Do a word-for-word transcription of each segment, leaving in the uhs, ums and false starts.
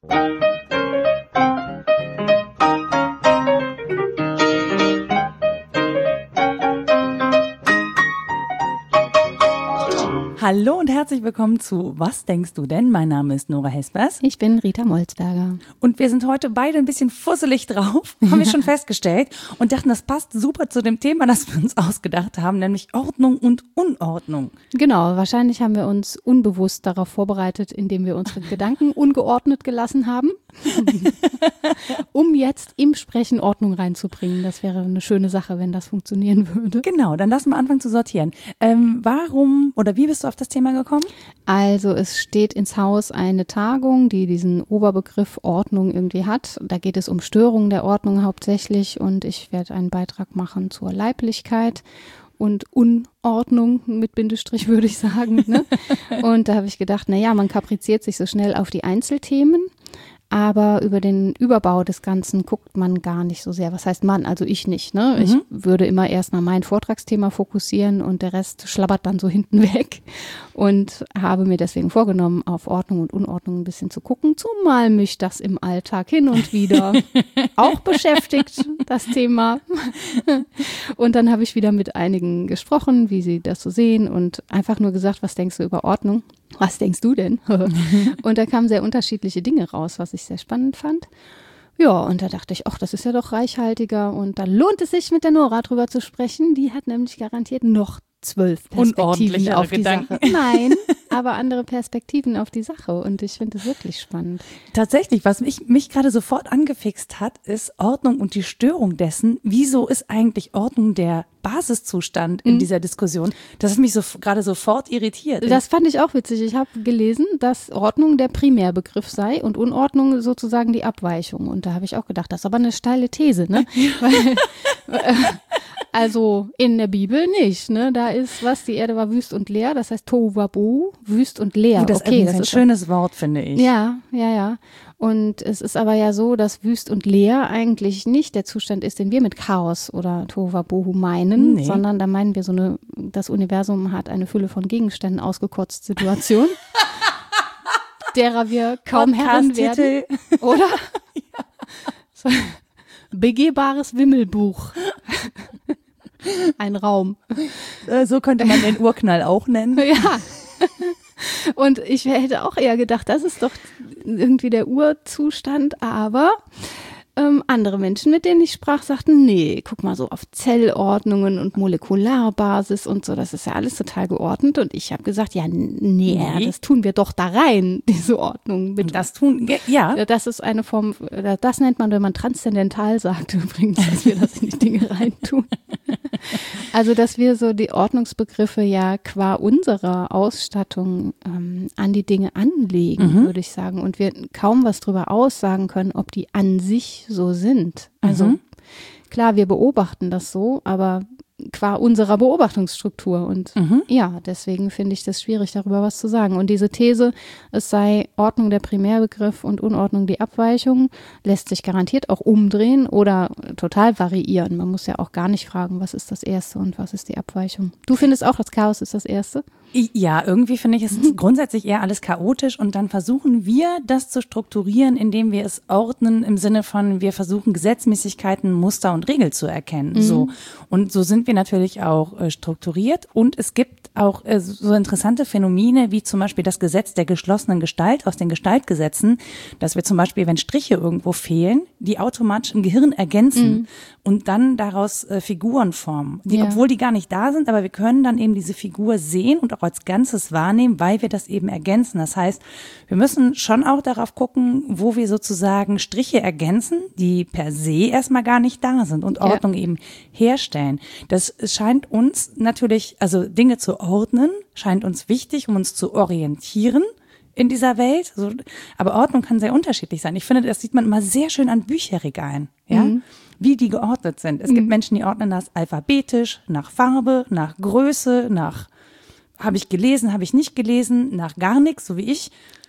Hallo und herzlich willkommen zu Was denkst du denn? Mein Name ist Nora Hespers. Ich bin Rita Molzberger. Und wir sind heute beide ein bisschen fusselig drauf, haben wir schon festgestellt und dachten, das passt super zu dem Thema, das wir uns ausgedacht haben, nämlich Ordnung und Unordnung. Genau, wahrscheinlich haben wir uns unbewusst darauf vorbereitet, indem wir unsere Gedanken ungeordnet gelassen haben, um jetzt im Sprechen Ordnung reinzubringen. Das wäre eine schöne Sache, wenn das funktionieren würde. Genau, dann lassen wir anfangen zu sortieren. Ähm, warum oder wie bist du auf das Thema gekommen? Also es steht ins Haus eine Tagung, die diesen Oberbegriff Ordnung irgendwie hat. Da geht es um Störungen der Ordnung hauptsächlich und ich werde einen Beitrag machen zur Leiblichkeit und Unordnung mit Bindestrich, würde ich sagen. Ne? Und da habe ich gedacht, naja, man kapriziert sich so schnell auf die Einzelthemen. Aber über den Überbau des Ganzen guckt man gar nicht so sehr. Was heißt man? Also ich nicht. Ne? Mhm. Ich würde immer erstmal mein Vortragsthema fokussieren und der Rest schlabbert dann so hinten weg. Und habe mir deswegen vorgenommen, auf Ordnung und Unordnung ein bisschen zu gucken. Zumal mich das im Alltag hin und wieder auch beschäftigt, das Thema. Und dann habe ich wieder mit einigen gesprochen, wie sie das so sehen und einfach nur gesagt, was denkst du über Ordnung? Was denkst du denn? Und da kamen sehr unterschiedliche Dinge raus, was ich sehr spannend fand. Ja, und da dachte ich, ach, das ist ja doch reichhaltiger und da lohnt es sich, mit der Nora drüber zu sprechen. Die hat nämlich garantiert noch zwölf Perspektiven auf die Sache. Nein, aber andere Perspektiven auf die Sache und ich finde es wirklich spannend. Tatsächlich, was mich, mich gerade sofort angefixt hat, ist Ordnung und die Störung dessen. Wieso ist eigentlich Ordnung der Basiszustand in mhm. dieser Diskussion? Das hat mich so gerade sofort irritiert. Das fand ich auch witzig. Ich habe gelesen, dass Ordnung der Primärbegriff sei und Unordnung sozusagen die Abweichung. Und da habe ich auch gedacht, das ist aber eine steile These, ne? Weil, äh, also in der Bibel nicht, ne? Da ist, was, die Erde war wüst und leer, das heißt Tohu Wabohu, wüst und leer. Oh, das okay, ist das ein ist schönes Wort, finde ich. Ja, ja, ja. Und es ist aber ja so, dass wüst und leer eigentlich nicht der Zustand ist, den wir mit Chaos oder Tohu Wabohu meinen, nee. sondern da meinen wir so eine, das Universum hat eine Fülle von Gegenständen ausgekotzt Situation, derer wir kaum Herren werden, oder? Ja. So, begehbares Wimmelbuch. Ein Raum. So könnte man den Urknall auch nennen. Ja. Und ich hätte auch eher gedacht, das ist doch irgendwie der Urzustand, aber ähm, andere Menschen, mit denen ich sprach, sagten, nee, guck mal so auf Zellordnungen und Molekularbasis und so, das ist ja alles total geordnet und ich habe gesagt, ja, nee, nee, das tun wir doch da rein, diese Ordnung. Mit, das tun, ja. Das ist eine Form, das nennt man, wenn man transzendental sagt übrigens, dass wir das in die Dinge reintun. Also, dass wir so die Ordnungsbegriffe ja qua unserer Ausstattung ähm, an die Dinge anlegen, mhm. würde ich sagen. Und wir kaum was drüber aussagen können, ob die an sich so sind. Also mhm. klar, wir beobachten das so, aber qua unserer Beobachtungsstruktur. Und mhm. ja, deswegen finde ich das schwierig, darüber was zu sagen. Und diese These, es sei Ordnung der Primärbegriff und Unordnung die Abweichung, lässt sich garantiert auch umdrehen oder total variieren. Man muss ja auch gar nicht fragen, was ist das Erste und was ist die Abweichung. Du findest auch, das Chaos ist das Erste? Ja, irgendwie finde ich es mhm. grundsätzlich eher alles chaotisch und dann versuchen wir, das zu strukturieren, indem wir es ordnen im Sinne von, wir versuchen Gesetzmäßigkeiten, Muster und Regeln zu erkennen. Mhm. So. Und so sind wir natürlich auch äh, strukturiert und es gibt auch äh, so interessante Phänomene wie zum Beispiel das Gesetz der geschlossenen Gestalt aus den Gestaltgesetzen, dass wir zum Beispiel, wenn Striche irgendwo fehlen, die automatisch im Gehirn ergänzen mhm. und dann daraus äh, Figuren formen, die, ja. obwohl die gar nicht da sind, aber wir können dann eben diese Figur sehen und auch als Ganzes wahrnehmen, weil wir das eben ergänzen. Das heißt, wir müssen schon auch darauf gucken, wo wir sozusagen Striche ergänzen, die per se erstmal gar nicht da sind und Ordnung ja. eben herstellen. Das scheint uns natürlich, also Dinge zu ordnen, scheint uns wichtig, um uns zu orientieren in dieser Welt. So, aber Ordnung kann sehr unterschiedlich sein. Ich finde, das sieht man immer sehr schön an Bücherregalen, ja, mhm. wie die geordnet sind. Es mhm. gibt Menschen, die ordnen das alphabetisch, nach Farbe, nach Größe, nach habe ich gelesen, habe ich nicht gelesen, nach gar nichts, so wie ich.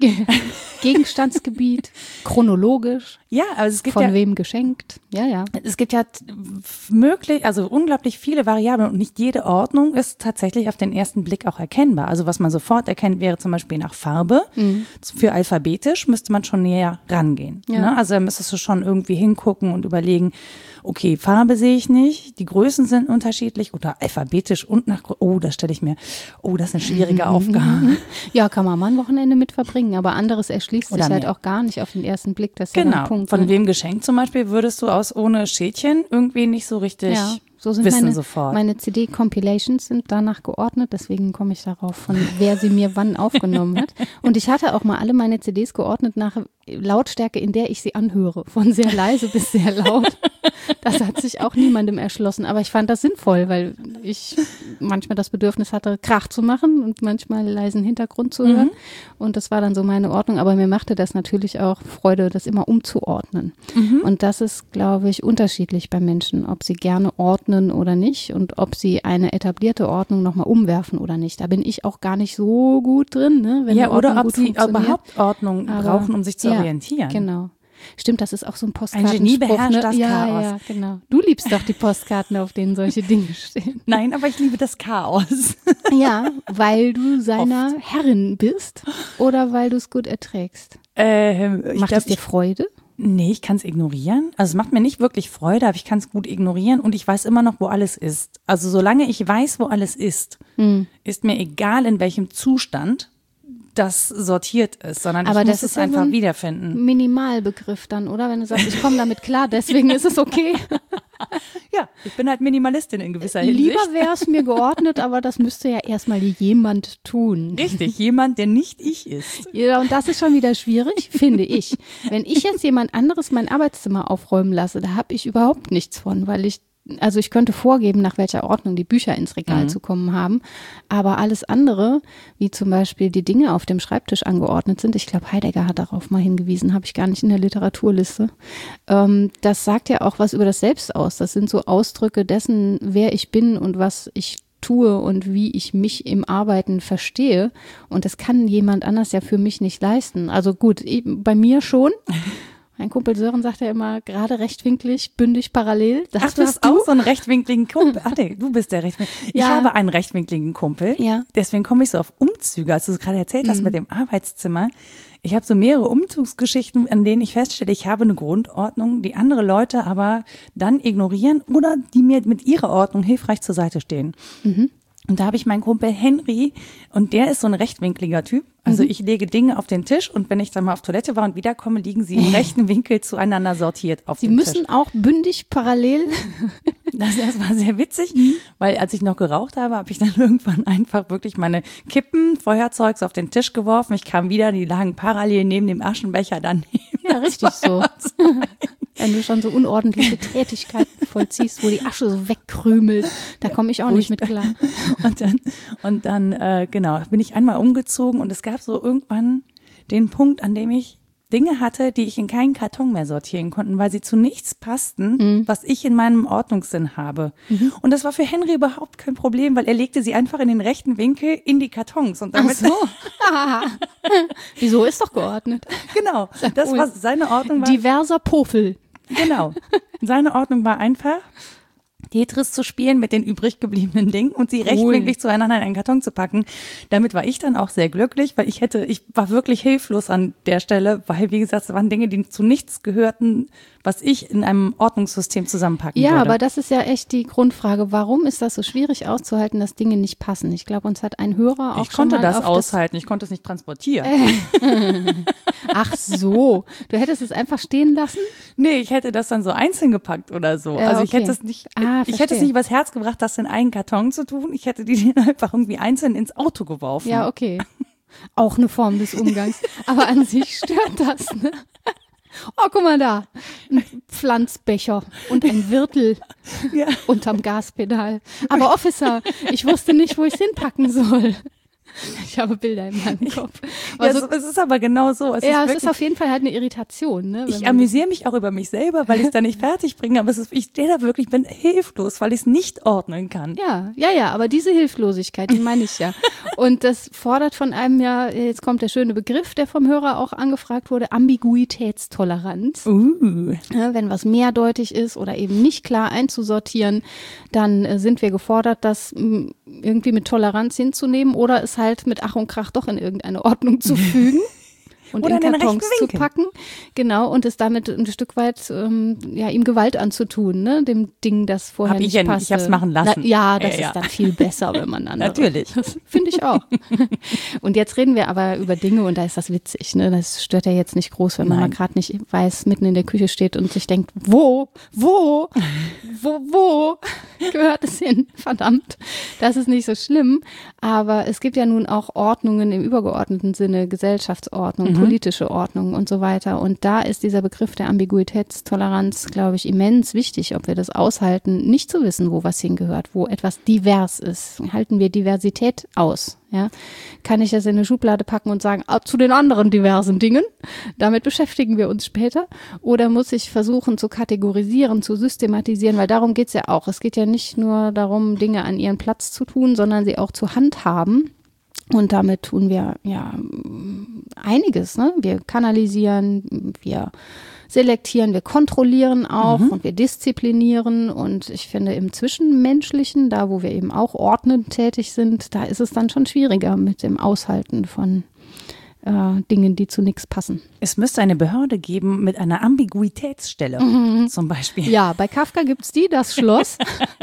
Gegenstandsgebiet, chronologisch. Ja, also es gibt von ja, wem geschenkt. Ja, ja. Es gibt ja möglich, also unglaublich viele Variablen und nicht jede Ordnung ist tatsächlich auf den ersten Blick auch erkennbar. Also was man sofort erkennt, wäre zum Beispiel nach Farbe. Mhm. Für alphabetisch müsste man schon näher rangehen. Ja. Ne? Also da müsstest du schon irgendwie hingucken und überlegen, okay, Farbe sehe ich nicht, die Größen sind unterschiedlich oder alphabetisch und nach, oh, das stelle ich mir, oh, das ist eine schwierige Aufgabe. Ja, kann man mal ein Wochenende mit verbringen, aber anderes erschließt oder sich halt mehr. auch gar nicht auf den ersten Blick. Das ist genau, ja ein Punkt, von ne? wem geschenkt zum Beispiel würdest du aus ohne Schädchen irgendwie nicht so richtig ja. So sind wissen meine, sofort. Meine C D-Compilations sind danach geordnet, deswegen komme ich darauf, von wer sie mir wann aufgenommen hat. Und ich hatte auch mal alle meine C Ds geordnet nach Lautstärke, in der ich sie anhöre, von sehr leise bis sehr laut. Das hat sich auch niemandem erschlossen, aber ich fand das sinnvoll, weil ich manchmal das Bedürfnis hatte, Krach zu machen und manchmal leisen Hintergrund zu hören. Mhm. Und das war dann so meine Ordnung, aber mir machte das natürlich auch Freude, das immer umzuordnen. Mhm. Und das ist, glaube ich, unterschiedlich bei Menschen, ob sie gerne ordnen oder nicht und ob sie eine etablierte Ordnung nochmal umwerfen oder nicht. Da bin ich auch gar nicht so gut drin. Ne? Wenn ja, oder ob sie funktioniert. überhaupt Ordnung aber, brauchen, um sich zu ja, orientieren. Genau. Stimmt, das ist auch so ein Ein Genie beherrscht ne? das ja, Chaos. Ja, genau. Du liebst doch die Postkarten, auf denen solche Dinge stehen. Nein, aber ich liebe das Chaos. Ja, weil du seiner Oft. Herrin bist oder weil du es gut erträgst. Ähm, Macht glaub, es dir Freude? Nee, ich kann es ignorieren. Also es macht mir nicht wirklich Freude, aber ich kann es gut ignorieren und ich weiß immer noch, wo alles ist. Also solange ich weiß, wo alles ist, hm. ist mir egal, in welchem Zustand das sortiert ist, sondern aber ich das muss ist es ja einfach so ein wiederfinden. Minimalbegriff dann, oder? Wenn du sagst, ich komme damit klar, deswegen ist es okay. Ja, ich bin halt Minimalistin in gewisser Hinsicht. Lieber wäre es mir geordnet, aber das müsste ja erstmal jemand tun. Richtig, jemand, der nicht ich ist. Ja, und das ist schon wieder schwierig, finde ich. Wenn ich jetzt jemand anderes mein Arbeitszimmer aufräumen lasse, da habe ich überhaupt nichts von, weil ich Also ich könnte vorgeben, nach welcher Ordnung die Bücher ins Regal mhm. zu kommen haben, aber alles andere, wie zum Beispiel die Dinge auf dem Schreibtisch angeordnet sind, ich glaube Heidegger hat darauf mal hingewiesen, habe ich gar nicht in der Literaturliste, ähm, das sagt ja auch was über das Selbst aus. Das sind so Ausdrücke dessen, wer ich bin und was ich tue und wie ich mich im Arbeiten verstehe, und das kann jemand anders ja für mich nicht leisten. Also gut, bei mir schon. Mein Kumpel Sören sagt ja immer, gerade rechtwinklig, bündig, parallel. Das Ach, du hast auch so einen rechtwinkligen Kumpel. Ach nee, du bist der rechtwinklige. Ich ja. habe einen rechtwinkligen Kumpel. Ja. Deswegen komme ich so auf Umzüge, als du es gerade erzählt hast mhm. mit dem Arbeitszimmer. Ich habe so mehrere Umzugsgeschichten, an denen ich feststelle, ich habe eine Grundordnung, die andere Leute aber dann ignorieren oder die mir mit ihrer Ordnung hilfreich zur Seite stehen. Mhm. Und da habe ich meinen Kumpel Henry und der ist so ein rechtwinkliger Typ. Also mhm. ich lege Dinge auf den Tisch und wenn ich dann mal auf Toilette war und wiederkomme, liegen sie im rechten Winkel zueinander sortiert auf sie dem Tisch. Sie müssen auch bündig parallel. Das, das war sehr witzig, mhm. weil als ich noch geraucht habe, habe ich dann irgendwann einfach wirklich meine Kippen, Feuerzeugs auf den Tisch geworfen. Ich kam wieder, die lagen parallel neben dem Aschenbecher daneben. Ja, richtig so. Wenn du schon so unordentliche Tätigkeiten vollziehst, wo die Asche so wegkrümelt, da komme ich auch nicht mit klar. Und dann, und dann äh, genau, bin ich einmal umgezogen und es gab so irgendwann den Punkt, an dem ich Dinge hatte, die ich in keinen Karton mehr sortieren konnte, weil sie zu nichts passten, mhm. was ich in meinem Ordnungssinn habe. Mhm. Und das war für Henry überhaupt kein Problem, weil er legte sie einfach in den rechten Winkel in die Kartons. Und damit Ach so. Wieso, ist doch geordnet. Genau, das cool. war seine Ordnung. War, diverser Pofel. Genau, seine Ordnung war einfach, Tetris zu spielen mit den übrig gebliebenen Dingen und sie rechtwinklig zueinander in einen Karton zu packen. Damit war ich dann auch sehr glücklich, weil ich hätte, ich war wirklich hilflos an der Stelle, weil, wie gesagt, es waren Dinge, die zu nichts gehörten, was ich in einem Ordnungssystem zusammenpacken ja, würde. Ja, aber das ist ja echt die Grundfrage. Warum ist das so schwierig auszuhalten, dass Dinge nicht passen? Ich glaube, uns hat ein Hörer auch ich schon konnte mal das auf aushalten, das ich konnte es nicht transportieren. Ach so, du hättest es einfach stehen lassen? Nee, ich hätte das dann so einzeln gepackt oder so. Äh, also okay. ich hätte es nicht, ah, ich hätte es nicht übers Herz gebracht, das in einen Karton zu tun. Ich hätte die einfach irgendwie einzeln ins Auto geworfen. Ja, okay. Auch eine Form des Umgangs. Aber an sich stört das, ne? Oh, guck mal da. Ein Pflanzbecher und ein Wirtel ja. unterm Gaspedal. Aber Officer, ich wusste nicht, wo ich es hinpacken soll. Ich habe Bilder in meinem Kopf. Ja, so, es ist aber genau so. Es ja, ist es ist auf jeden Fall halt eine Irritation. Ne, ich amüsiere mich auch über mich selber, weil ich es da nicht fertig bringe, aber es ist, ich stehe da wirklich, bin hilflos, weil ich es nicht ordnen kann. Ja, ja, ja, aber diese Hilflosigkeit, die meine ich ja. Und das fordert von einem ja, jetzt kommt der schöne Begriff, der vom Hörer auch angefragt wurde, Ambiguitätstoleranz. Uh. Ja, wenn was mehrdeutig ist oder eben nicht klar einzusortieren, dann äh, sind wir gefordert, das mh, irgendwie mit Toleranz hinzunehmen oder es halt mit Ach und Krach doch in irgendeine Ordnung zu fügen. Und oder in Kartons zu packen, genau, und es damit ein Stück weit ähm, ja, ihm Gewalt anzutun, ne, dem Ding, das vorher Hab nicht ich ja, passte. Ich hab's machen lassen. Na, ja, das ja, ja. ist dann viel besser, wenn man andere. Natürlich. Finde ich auch. Und jetzt reden wir aber über Dinge und da ist das witzig, ne, das stört ja jetzt nicht groß, wenn man mal gerade nicht weiß, mitten in der Küche steht und sich denkt, wo, wo, wo, wo gehört es hin? Verdammt, das ist nicht so schlimm, aber es gibt ja nun auch Ordnungen im übergeordneten Sinne, Gesellschaftsordnung, mhm. politische Ordnung und so weiter. Und da ist dieser Begriff der Ambiguitätstoleranz, glaube ich, immens wichtig, ob wir das aushalten, nicht zu wissen, wo was hingehört, wo etwas divers ist. Halten wir Diversität aus? Ja? Kann ich das in eine Schublade packen und sagen, ah, zu den anderen diversen Dingen, damit beschäftigen wir uns später? Oder muss ich versuchen zu kategorisieren, zu systematisieren, weil darum geht es ja auch. Es geht ja nicht nur darum, Dinge an ihren Platz zu tun, sondern sie auch zu handhaben. Und damit tun wir ja einiges, ne? Wir kanalisieren, wir selektieren, wir kontrollieren auch mhm. und wir disziplinieren. Und ich finde im Zwischenmenschlichen, da wo wir eben auch ordnend tätig sind, da ist es dann schon schwieriger mit dem Aushalten von äh, Dingen, die zu nichts passen. Es müsste eine Behörde geben mit einer Ambiguitätsstelle mhm. zum Beispiel. Ja, bei Kafka gibt's die, das Schloss.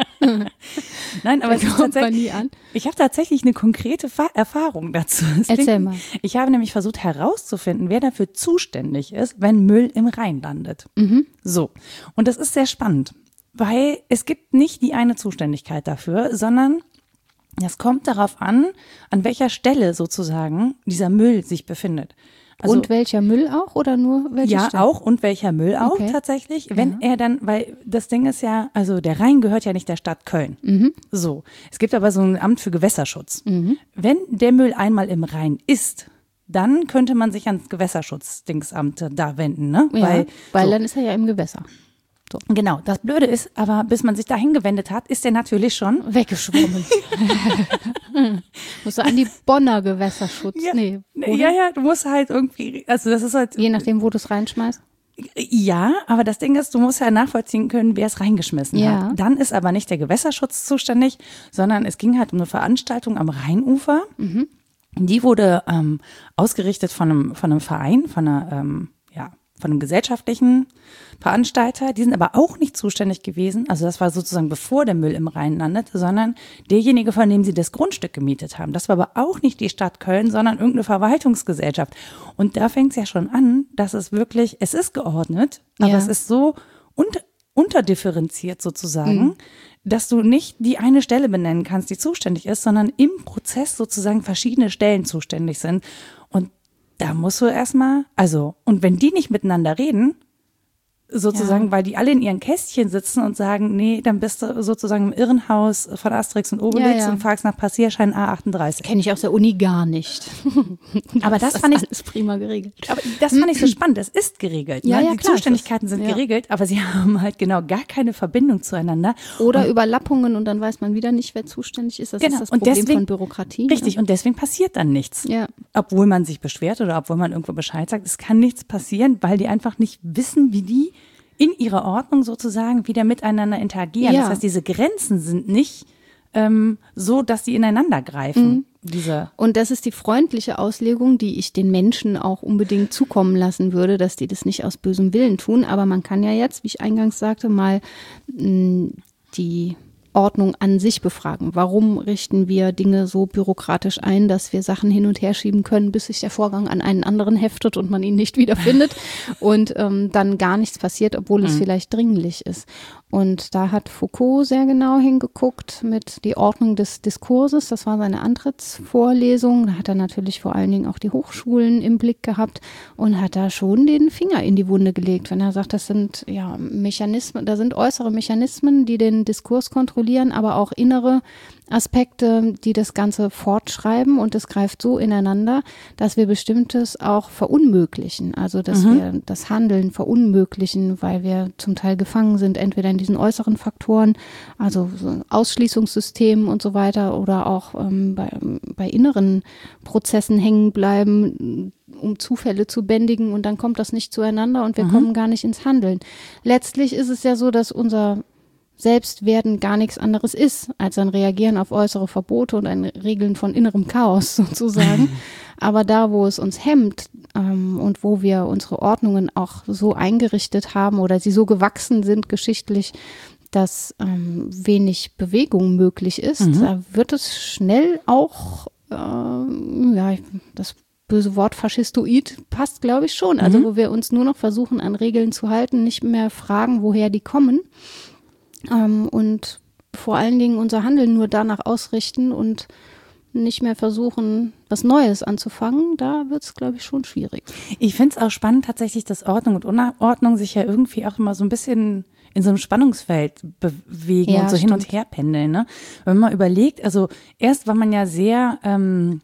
Nein, aber da kommt man nie an. Ich habe tatsächlich eine konkrete Fa- Erfahrung dazu. Das Erzähl klingt, mal. Ich habe nämlich versucht herauszufinden, wer dafür zuständig ist, wenn Müll im Rhein landet. Mhm. So, und das ist sehr spannend, weil es gibt nicht die eine Zuständigkeit dafür, sondern es kommt darauf an, an welcher Stelle sozusagen dieser Müll sich befindet. Also, und welcher Müll auch oder nur welche Ja, Stelle? auch und welcher Müll auch Okay. tatsächlich. Wenn Ja. er dann, weil das Ding ist ja, also der Rhein gehört ja nicht der Stadt Köln. Mhm. So, es gibt aber so ein Amt für Gewässerschutz. Mhm. Wenn der Müll einmal im Rhein ist, dann könnte man sich ans Gewässerschutzdingsamt da wenden, ne? Ja, weil weil so. dann ist er ja im Gewässer. So. Genau, das Blöde ist, aber bis man sich dahin gewendet hat, ist er natürlich schon Weggeschwommen. Musst du an die Bonner Gewässerschutz. Ja, nee, oder? ja, ja, du musst halt irgendwie, also das ist halt. Je nachdem, wo du es reinschmeißt. Ja, aber das Ding ist, du musst ja nachvollziehen können, wer es reingeschmissen Ja. hat. Dann ist aber nicht der Gewässerschutz zuständig, sondern es ging halt um eine Veranstaltung am Rheinufer. Mhm. Die wurde ähm, ausgerichtet von einem, von einem Verein, von einer, ähm, ja, von einem gesellschaftlichen Veranstalter. Die sind aber auch nicht zuständig gewesen. Also das war sozusagen bevor der Müll im Rhein landet, sondern derjenige, von dem sie das Grundstück gemietet haben. Das war aber auch nicht die Stadt Köln, sondern irgendeine Verwaltungsgesellschaft. Und da fängt es ja schon an, dass es wirklich, es ist geordnet, aber Ja. es ist so unter, unterdifferenziert sozusagen, Mhm. dass du nicht die eine Stelle benennen kannst, die zuständig ist, sondern im Prozess sozusagen verschiedene Stellen zuständig sind. Und da musst du erstmal, also, und wenn die nicht miteinander reden, sozusagen, Ja. weil die alle in ihren Kästchen sitzen und sagen, nee, dann bist du sozusagen im Irrenhaus von Asterix und Obelix Ja, ja. und fragst nach Passierschein A achtunddreißig. Kenne ich aus der Uni gar nicht. Aber das ist fand ich- alles prima geregelt. Aber das fand ich so spannend. Es ist geregelt. Ja, ne? ja, die klar, Zuständigkeiten es ist- sind ja. geregelt, aber sie haben halt genau gar keine Verbindung zueinander. Oder Überlappungen und dann weiß man wieder nicht, wer zuständig ist. Das Genau. ist das Und Problem deswegen- von Bürokratie. Richtig, und deswegen passiert dann nichts. Ja. Obwohl man sich beschwert oder obwohl man irgendwo Bescheid sagt, es kann nichts passieren, weil die einfach nicht wissen, wie die in ihrer Ordnung sozusagen wieder miteinander interagieren. Ja. Das heißt, diese Grenzen sind nicht ähm, so, dass sie ineinander greifen. Mhm. Diese Und das ist die freundliche Auslegung, die ich den Menschen auch unbedingt zukommen lassen würde, dass die das nicht aus bösem Willen tun. Aber man kann ja jetzt, wie ich eingangs sagte, mal mh, die Ordnung an sich befragen. Warum richten wir Dinge so bürokratisch ein, dass wir Sachen hin und her schieben können, bis sich der Vorgang an einen anderen heftet und man ihn nicht wiederfindet und ähm, dann gar nichts passiert, obwohl es Mhm. vielleicht dringlich ist. Und da hat Foucault sehr genau hingeguckt mit die Ordnung des Diskurses. Das war seine Antrittsvorlesung. Da hat er natürlich vor allen Dingen auch die Hochschulen im Blick gehabt und hat da schon den Finger in die Wunde gelegt, wenn er sagt, das sind ja Mechanismen, da sind äußere Mechanismen, die den Diskurs kontrollieren kontrollieren, aber auch innere Aspekte, die das Ganze fortschreiben und es greift so ineinander, dass wir Bestimmtes auch verunmöglichen. Also dass mhm. wir das Handeln verunmöglichen, weil wir zum Teil gefangen sind, entweder in diesen äußeren Faktoren, also so Ausschließungssystemen und so weiter oder auch ähm, bei, bei inneren Prozessen hängen bleiben, um Zufälle zu bändigen und dann kommt das nicht zueinander und wir mhm. kommen gar nicht ins Handeln. Letztlich ist es ja so, dass unser Selbstwerden gar nichts anderes ist, als ein Reagieren auf äußere Verbote und ein Regeln von innerem Chaos sozusagen. Aber da, wo es uns hemmt ähm, und wo wir unsere Ordnungen auch so eingerichtet haben oder sie so gewachsen sind geschichtlich, dass ähm, wenig Bewegung möglich ist, mhm. da wird es schnell auch, äh, ja, das böse Wort faschistoid passt, glaube ich, schon. Also mhm. wo wir uns nur noch versuchen, an Regeln zu halten, nicht mehr fragen, woher die kommen. Ähm, und vor allen Dingen unser Handeln nur danach ausrichten und nicht mehr versuchen, was Neues anzufangen, da wird es, glaube ich, schon schwierig. Ich finde es auch spannend tatsächlich, dass Ordnung und Unordnung sich ja irgendwie auch immer so ein bisschen in so einem Spannungsfeld bewegen ja, und so stimmt. hin und her pendeln. Ne? Wenn man mal überlegt, also erst war man ja sehr ähm,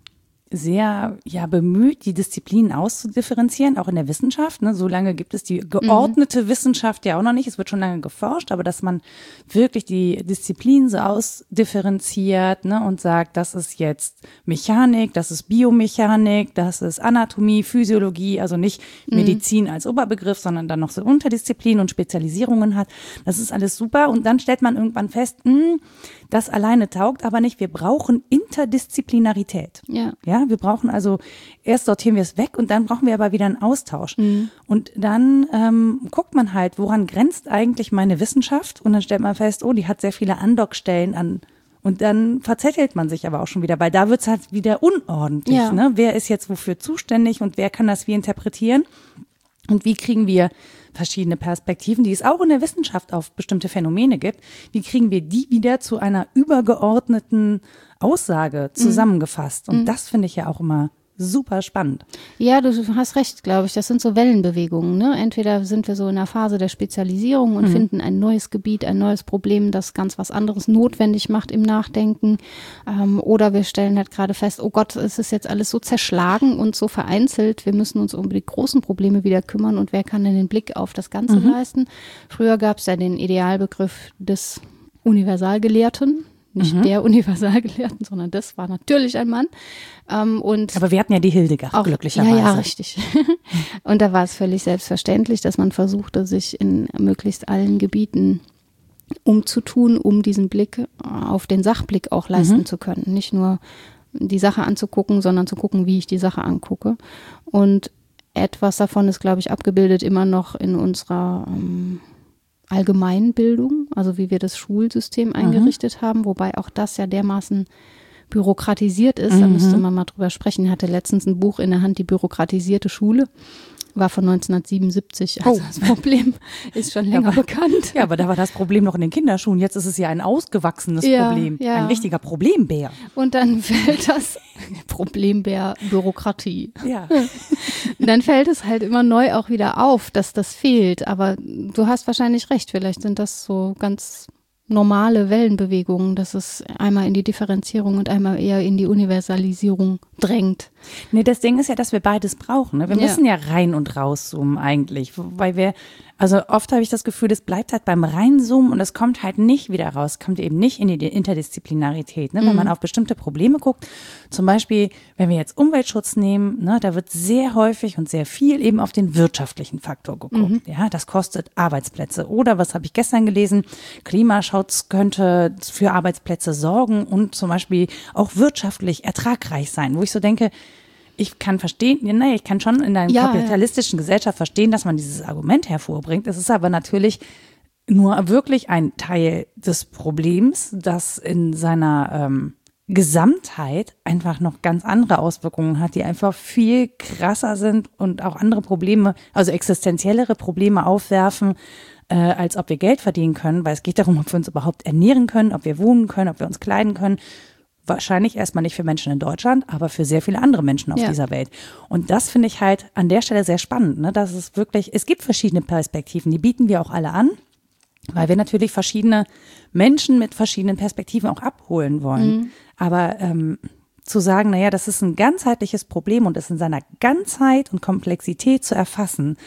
sehr ja bemüht, die Disziplinen auszudifferenzieren, auch in der Wissenschaft. Ne? So lange gibt es die geordnete mhm. Wissenschaft ja auch noch nicht. Es wird schon lange geforscht, aber dass man wirklich die Disziplinen so ausdifferenziert, ne, und sagt, das ist jetzt Mechanik, das ist Biomechanik, das ist Anatomie, Physiologie, also nicht mhm. Medizin als Oberbegriff, sondern dann noch so Unterdisziplinen und Spezialisierungen hat. Das ist alles super. Und dann stellt man irgendwann fest, mh, das alleine taugt aber nicht. Wir brauchen Interdisziplinarität. Ja. Ja, wir brauchen also, erst sortieren wir es weg und dann brauchen wir aber wieder einen Austausch. Mhm. Und dann ähm, guckt man halt, woran grenzt eigentlich meine Wissenschaft? Und dann stellt man fest, oh, die hat sehr viele Andockstellen an. Und dann verzettelt man sich aber auch schon wieder, weil da wird es halt wieder unordentlich. Ja. Ne? Wer ist jetzt wofür zuständig und wer kann das wie interpretieren? Und wie kriegen wir verschiedene Perspektiven, die es auch in der Wissenschaft auf bestimmte Phänomene gibt, wie kriegen wir die wieder zu einer übergeordneten Aussage zusammengefasst? Und mhm. das finde ich ja auch immer super spannend. Ja, du hast recht, glaube ich. Das sind so Wellenbewegungen. Ne? Entweder sind wir so in der Phase der Spezialisierung und mhm. finden ein neues Gebiet, ein neues Problem, das ganz was anderes notwendig macht im Nachdenken. Ähm, oder wir stellen halt gerade fest, oh Gott, es ist jetzt alles so zerschlagen und so vereinzelt. Wir müssen uns um die großen Probleme wieder kümmern und wer kann denn den Blick auf das Ganze mhm. leisten? Früher gab es ja den Idealbegriff des Universalgelehrten. Nicht mhm. der Universalgelehrten, sondern das war natürlich ein Mann. Ähm, und Aber wir hatten ja die Hildegard, auch, glücklicherweise. Ja, ja, richtig. Und da war es völlig selbstverständlich, dass man versuchte, sich in möglichst allen Gebieten umzutun, um diesen Blick auf den Sachblick auch leisten mhm. zu können. Nicht nur die Sache anzugucken, sondern zu gucken, wie ich die Sache angucke. Und etwas davon ist, glaube ich, abgebildet immer noch in unserer ähm, Allgemeinbildung, also wie wir das Schulsystem eingerichtet mhm. haben, wobei auch das ja dermaßen bürokratisiert ist. Mhm. Da müsste man mal drüber sprechen. Ich hatte letztens ein Buch in der Hand, die bürokratisierte Schule. War von neunzehnhundertsiebenundsiebzig. Also oh. das Problem ist schon länger ja, aber, bekannt. Ja, aber da war das Problem noch in den Kinderschuhen. Jetzt ist es ja ein ausgewachsenes ja, Problem. Ja. Ein richtiger Problembär. Und dann fällt das Problembär Bürokratie. Ja. Dann fällt es halt immer neu auch wieder auf, dass das fehlt. Aber du hast wahrscheinlich recht. Vielleicht sind das so ganz normale Wellenbewegungen, dass es einmal in die Differenzierung und einmal eher in die Universalisierung drängt. Nee, das Ding ist ja, dass wir beides brauchen. Ne? Wir Ja. müssen ja rein und rauszoomen eigentlich, weil wir, also oft habe ich das Gefühl, das bleibt halt beim Reinzoomen und es kommt halt nicht wieder raus, kommt eben nicht in die Interdisziplinarität. Ne? Wenn Mhm. man auf bestimmte Probleme guckt, zum Beispiel, wenn wir jetzt Umweltschutz nehmen, ne, da wird sehr häufig und sehr viel eben auf den wirtschaftlichen Faktor geguckt. Mhm. Ja, das kostet Arbeitsplätze. Oder, was habe ich gestern gelesen, Klimaschutz könnte für Arbeitsplätze sorgen und zum Beispiel auch wirtschaftlich ertragreich sein, wo ich so denke, ich kann verstehen, nee, ich kann schon in einer Ja, kapitalistischen Gesellschaft verstehen, dass man dieses Argument hervorbringt. Es ist aber natürlich nur wirklich ein Teil des Problems, das in seiner ähm, Gesamtheit einfach noch ganz andere Auswirkungen hat, die einfach viel krasser sind und auch andere Probleme, also existenziellere Probleme aufwerfen, äh, als ob wir Geld verdienen können, weil es geht darum, ob wir uns überhaupt ernähren können, ob wir wohnen können, ob wir uns kleiden können. Wahrscheinlich erstmal nicht für Menschen in Deutschland, aber für sehr viele andere Menschen auf Ja. dieser Welt. Und das finde ich halt an der Stelle sehr spannend, ne? Dass es wirklich, es gibt verschiedene Perspektiven, die bieten wir auch alle an. weil wir natürlich verschiedene Menschen mit verschiedenen Perspektiven auch abholen wollen. Mhm. Aber ähm, zu sagen, naja, das ist ein ganzheitliches Problem und es in seiner Ganzheit und Komplexität zu erfassen,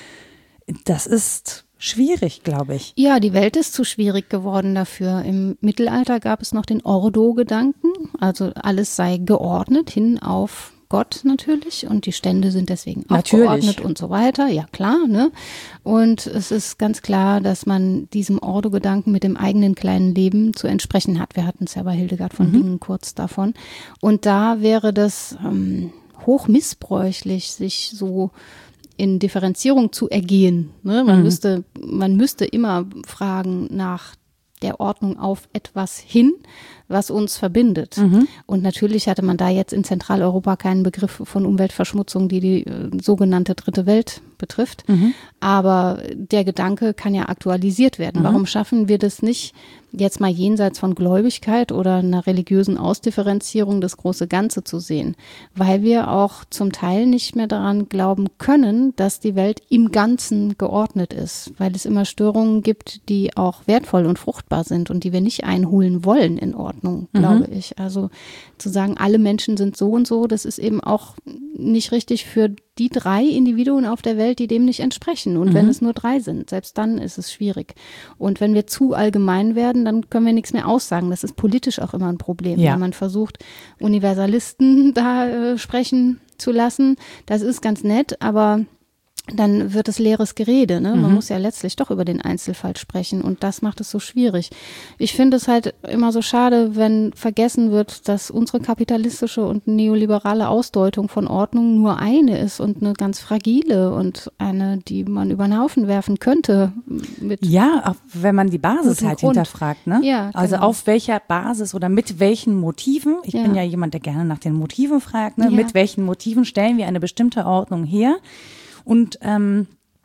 das ist schwierig, glaube ich. Ja, die Welt ist zu schwierig geworden dafür. Im Mittelalter gab es noch den Ordo-Gedanken, also alles sei geordnet hin auf Gott natürlich und die Stände sind deswegen auch natürlich geordnet und so weiter. Ja, klar, ne? Und es ist ganz klar, dass man diesem Ordo-Gedanken mit dem eigenen kleinen Leben zu entsprechen hat. Wir hatten es ja bei Hildegard von Bingen mhm. kurz davon. Und da wäre das ähm, hoch missbräuchlich, sich so in Differenzierung zu ergehen. Ne? Man, mhm. müsste, man müsste immer fragen nach der Ordnung auf etwas hin, was uns verbindet. Mhm. Und natürlich hatte man da jetzt in Zentraleuropa keinen Begriff von Umweltverschmutzung, die die äh, sogenannte dritte Welt betrifft. Mhm. Aber der Gedanke kann ja aktualisiert werden. Mhm. Warum schaffen wir das nicht, jetzt mal jenseits von Gläubigkeit oder einer religiösen Ausdifferenzierung das große Ganze zu sehen? Weil wir auch zum Teil nicht mehr daran glauben können, dass die Welt im Ganzen geordnet ist. Weil es immer Störungen gibt, die auch wertvoll und fruchtbar sind und die wir nicht einholen wollen in Ordnung, glaube mhm. ich. Also zu sagen, alle Menschen sind so und so, das ist eben auch nicht richtig für die drei Individuen auf der Welt, die dem nicht entsprechen. Und mhm. wenn es nur drei sind, selbst dann ist es schwierig. Und wenn wir zu allgemein werden, dann können wir nichts mehr aussagen. Das ist politisch auch immer ein Problem. Ja. Wenn man versucht, Universalisten da äh, sprechen zu lassen, das ist ganz nett, aber dann wird es leeres Gerede. Ne? Man mhm. muss ja letztlich doch über den Einzelfall sprechen und das macht es so schwierig. Ich finde es halt immer so schade, wenn vergessen wird, dass unsere kapitalistische und neoliberale Ausdeutung von Ordnung nur eine ist und eine ganz fragile und eine, die man über den Haufen werfen könnte. Mit ja, auch wenn man die Basis halt Grund. hinterfragt. Ne? Ja, also genau. auf welcher Basis oder mit welchen Motiven, ich ja. bin ja jemand, der gerne nach den Motiven fragt, ne? Ja. Mit welchen Motiven stellen wir eine bestimmte Ordnung her? Und ähm,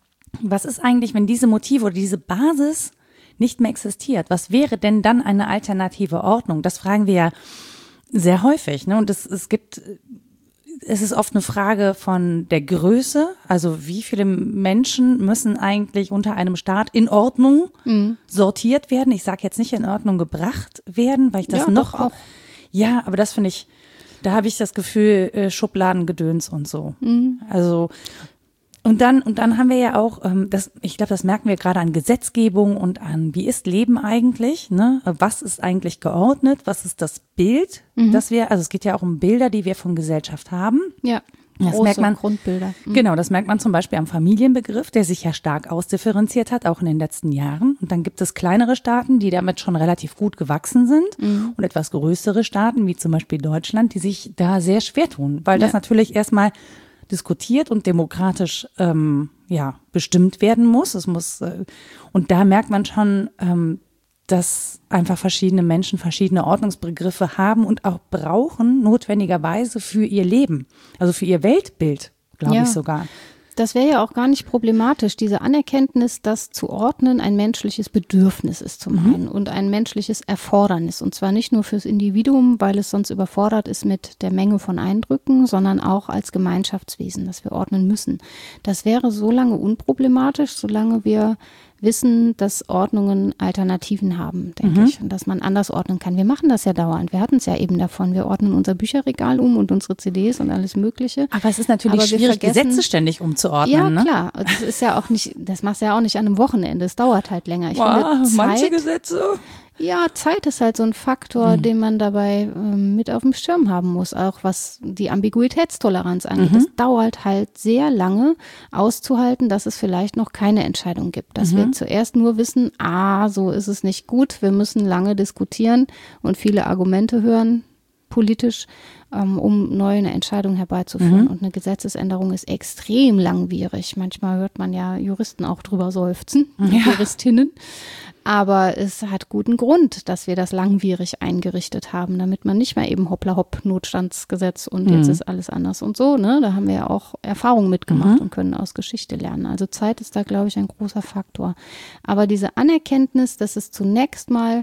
was ist eigentlich, wenn diese Motive oder diese Basis nicht mehr existiert? Was wäre denn dann eine alternative Ordnung? Das fragen wir ja sehr häufig. Ne? Und es, es gibt, es ist oft eine Frage von der Größe. Also wie viele Menschen müssen eigentlich unter einem Staat in Ordnung mhm. sortiert werden? Ich sage jetzt nicht in Ordnung gebracht werden, weil ich das ja, noch auch. Ja, aber das finde ich, da habe ich das Gefühl, äh, Schubladengedöns und so. Mhm. Also Und dann, und dann haben wir ja auch, ähm, das, ich glaube, das merken wir gerade an Gesetzgebung und an, wie ist Leben eigentlich, ne? Was ist eigentlich geordnet? Was ist das Bild, mhm. das wir, also es geht ja auch um Bilder, die wir von Gesellschaft haben. Ja, das große merkt man, Grundbilder. Mhm. Genau, das merkt man zum Beispiel am Familienbegriff, der sich ja stark ausdifferenziert hat, auch in den letzten Jahren. Und dann gibt es kleinere Staaten, die damit schon relativ gut gewachsen sind mhm. und etwas größere Staaten, wie zum Beispiel Deutschland, die sich da sehr schwer tun, weil ja. das natürlich erstmal diskutiert und demokratisch ähm, ja bestimmt werden muss. Es muss äh, und da merkt man schon, ähm, dass einfach verschiedene Menschen verschiedene Ordnungsbegriffe haben und auch brauchen notwendigerweise für ihr Leben, also für ihr Weltbild, glaube ja. ich sogar. Das wäre ja auch gar nicht problematisch, diese Anerkenntnis, dass zu ordnen ein menschliches Bedürfnis ist zum einen mhm. und ein menschliches Erfordernis. Und zwar nicht nur fürs Individuum, weil es sonst überfordert ist mit der Menge von Eindrücken, sondern auch als Gemeinschaftswesen, dass wir ordnen müssen. Das wäre so lange unproblematisch, solange wir wissen, dass Ordnungen Alternativen haben, denke mhm. ich, und dass man anders ordnen kann. Wir machen das ja dauernd. Wir hatten es ja eben davon. Wir ordnen unser Bücherregal um und unsere C Ds und alles Mögliche. Aber es ist natürlich Aber schwierig, Gesetze ständig umzuordnen. Ja, ne? klar. Das ist ja auch nicht, das machst du ja auch nicht an einem Wochenende. Es dauert halt länger. Ich wow, finde, Zeit, manche Gesetze. Ja, Zeit ist halt so ein Faktor, mhm. den man dabei ähm, mit auf dem Schirm haben muss, auch was die Ambiguitätstoleranz angeht. Mhm. Es dauert halt sehr lange auszuhalten, dass es vielleicht noch keine Entscheidung gibt. Dass mhm. wir zuerst nur wissen, ah, so ist es nicht gut, wir müssen lange diskutieren und viele Argumente hören, politisch, ähm, um neu eine Entscheidung herbeizuführen. Mhm. Und eine Gesetzesänderung ist extrem langwierig. Manchmal hört man ja Juristen auch drüber seufzen, ja. Juristinnen. Aber es hat guten Grund, dass wir das langwierig eingerichtet haben, damit man nicht mehr eben hoppla hopp Notstandsgesetz und mhm. jetzt ist alles anders und so. Ne? Da haben wir ja auch Erfahrungen mitgemacht mhm. und können aus Geschichte lernen. Also Zeit ist da, glaube ich, ein großer Faktor. Aber diese Anerkenntnis, dass es zunächst mal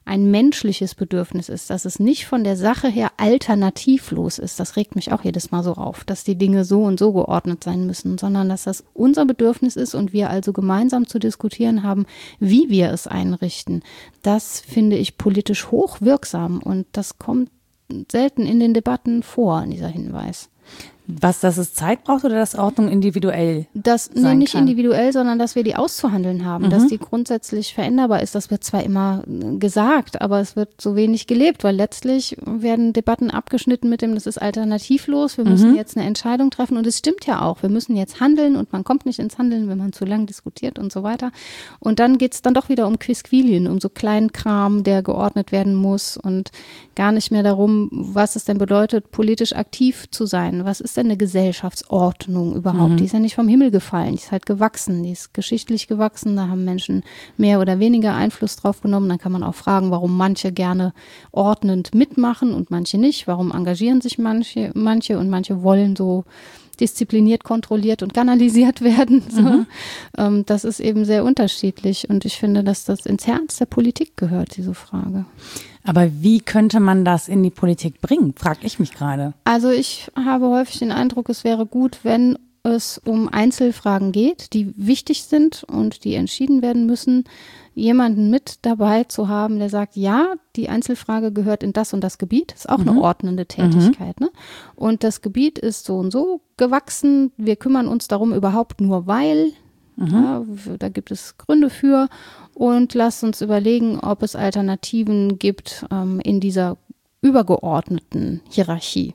ein menschliches Bedürfnis ist, dass es nicht von der Sache her alternativlos ist. Das regt mich auch jedes Mal so auf, dass die Dinge so und so geordnet sein müssen, sondern dass das unser Bedürfnis ist und wir also gemeinsam zu diskutieren haben, wie wir es einrichten. Das finde ich politisch hochwirksam und das kommt selten in den Debatten vor, dieser Hinweis. Was, dass es Zeit braucht oder dass Ordnung individuell das, sein nee, nicht kann? individuell, sondern dass wir die auszuhandeln haben, Mhm. dass die grundsätzlich veränderbar ist. Das wird zwar immer gesagt, aber es wird so wenig gelebt, weil letztlich werden Debatten abgeschnitten mit dem, das ist alternativlos, wir müssen Mhm. jetzt eine Entscheidung treffen und es stimmt ja auch, wir müssen jetzt handeln und man kommt nicht ins Handeln, wenn man zu lang diskutiert und so weiter. Und dann geht es dann doch wieder um Quisquilien, um so Kleinkram, der geordnet werden muss und gar nicht mehr darum, was es denn bedeutet, politisch aktiv zu sein. Was ist denn eine Gesellschaftsordnung überhaupt? Mhm. Die ist ja nicht vom Himmel gefallen, die ist halt gewachsen, die ist geschichtlich gewachsen, da haben Menschen mehr oder weniger Einfluss drauf genommen. Dann kann man auch fragen, warum manche gerne ordnend mitmachen und manche nicht, warum engagieren sich manche, manche und manche wollen so diszipliniert, kontrolliert und kanalisiert werden. So. Mhm. Ähm, das ist eben sehr unterschiedlich und ich finde, dass das ins Herz der Politik gehört, diese Frage. Aber wie könnte man das in die Politik bringen, frage ich mich gerade. Also ich habe häufig den Eindruck, es wäre gut, wenn es um Einzelfragen geht, die wichtig sind und die entschieden werden müssen, jemanden mit dabei zu haben, der sagt, ja, die Einzelfrage gehört in das und das Gebiet, ist auch Mhm. eine ordnende Tätigkeit, ne? Und das Gebiet ist so und so gewachsen, wir kümmern uns darum überhaupt nur, weil, Mhm. ja, da gibt es Gründe für und lasst uns überlegen, ob es Alternativen gibt ähm, in dieser übergeordneten Hierarchie.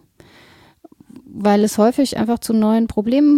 Weil es häufig einfach zu neuen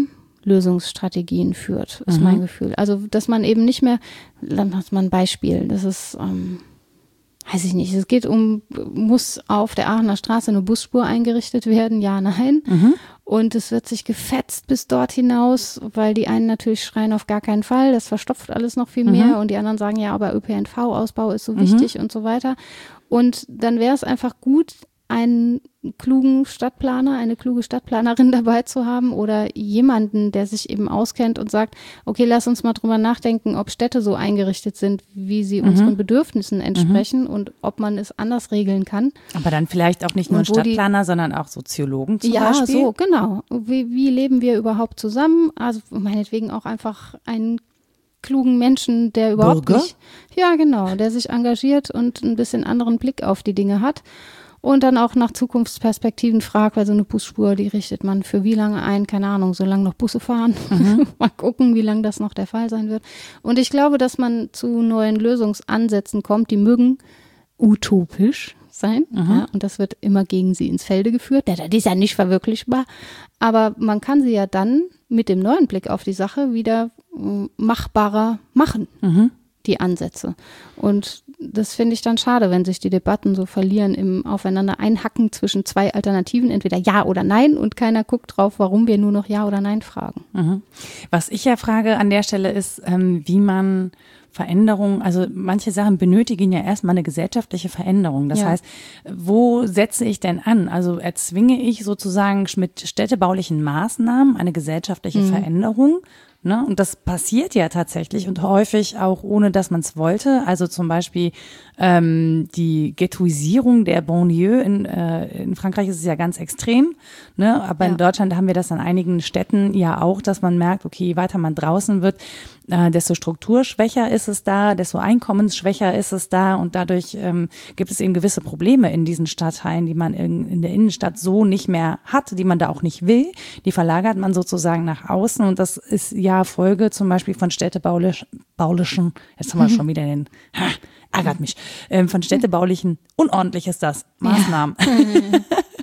Problemlösungsstrategien führt, ist Mhm. mein Gefühl. Also, dass man eben nicht mehr, dann hat man ein Beispiel, das ist, ähm, weiß ich nicht, es geht um, muss auf der Aachener Straße eine Busspur eingerichtet werden, ja, nein. Mhm. Und es wird sich gefetzt bis dort hinaus, weil die einen natürlich schreien auf gar keinen Fall, das verstopft alles noch viel mehr Mhm. und die anderen sagen, ja, aber Ö P N V-Ausbau ist so Mhm. wichtig und so weiter. Und dann wäre es einfach gut, einen klugen Stadtplaner, eine kluge Stadtplanerin dabei zu haben oder jemanden, der sich eben auskennt und sagt, okay, lass uns mal drüber nachdenken, ob Städte so eingerichtet sind, wie sie Mhm. unseren Bedürfnissen entsprechen und ob man es anders regeln kann. Aber dann vielleicht auch nicht nur ein Und wo die- Stadtplaner, sondern auch Soziologen zum ja, Beispiel. so, genau. Wie, wie leben wir überhaupt zusammen? Also meinetwegen auch einfach einen klugen Menschen, der überhaupt Bürger? nicht, ja genau, der sich engagiert und ein bisschen anderen Blick auf die Dinge hat. Und dann auch nach Zukunftsperspektiven fragt, weil so eine Busspur, die richtet man für wie lange ein? Keine Ahnung, solange noch Busse fahren. Mhm. Mal gucken, wie lange das noch der Fall sein wird. Und ich glaube, dass man zu neuen Lösungsansätzen kommt, die mögen utopisch sein. Mhm. Ja, und das wird immer gegen sie ins Felde geführt. Ja, das ist ja nicht verwirklichbar. Aber man kann sie ja dann mit dem neuen Blick auf die Sache wieder äh, machbarer machen. Mhm. Die Ansätze. Und das finde ich dann schade, wenn sich die Debatten so verlieren im Aufeinander einhacken zwischen zwei Alternativen, entweder Ja oder Nein und keiner guckt drauf, warum wir nur noch Ja oder Nein fragen. Mhm. Was ich ja frage an der Stelle ist, ähm, wie man Veränderungen, also manche Sachen benötigen ja erstmal eine gesellschaftliche Veränderung. Das Ja. heißt, wo setze ich denn an? Also erzwinge ich sozusagen mit städtebaulichen Maßnahmen eine gesellschaftliche Mhm. Veränderung? Ne? Und das passiert ja tatsächlich und häufig auch ohne, dass man es wollte. Also zum Beispiel ähm, die Ghettoisierung der Banlieue in, äh, in Frankreich ist es ja ganz extrem. Ne? Aber Ja. in Deutschland haben wir das an einigen Städten ja auch, dass man merkt, okay, je weiter man draußen wird, äh, desto strukturschwächer ist es da, desto einkommensschwächer ist es da und dadurch ähm, gibt es eben gewisse Probleme in diesen Stadtteilen, die man in, in der Innenstadt so nicht mehr hat, die man da auch nicht will. Die verlagert man sozusagen nach außen und das ist ja Folge zum Beispiel von städtebaulichen, baulischen, jetzt haben wir schon wieder den, ha, ärgert mich, ähm, von städtebaulichen, unordentlich ist das, Maßnahmen. Ja.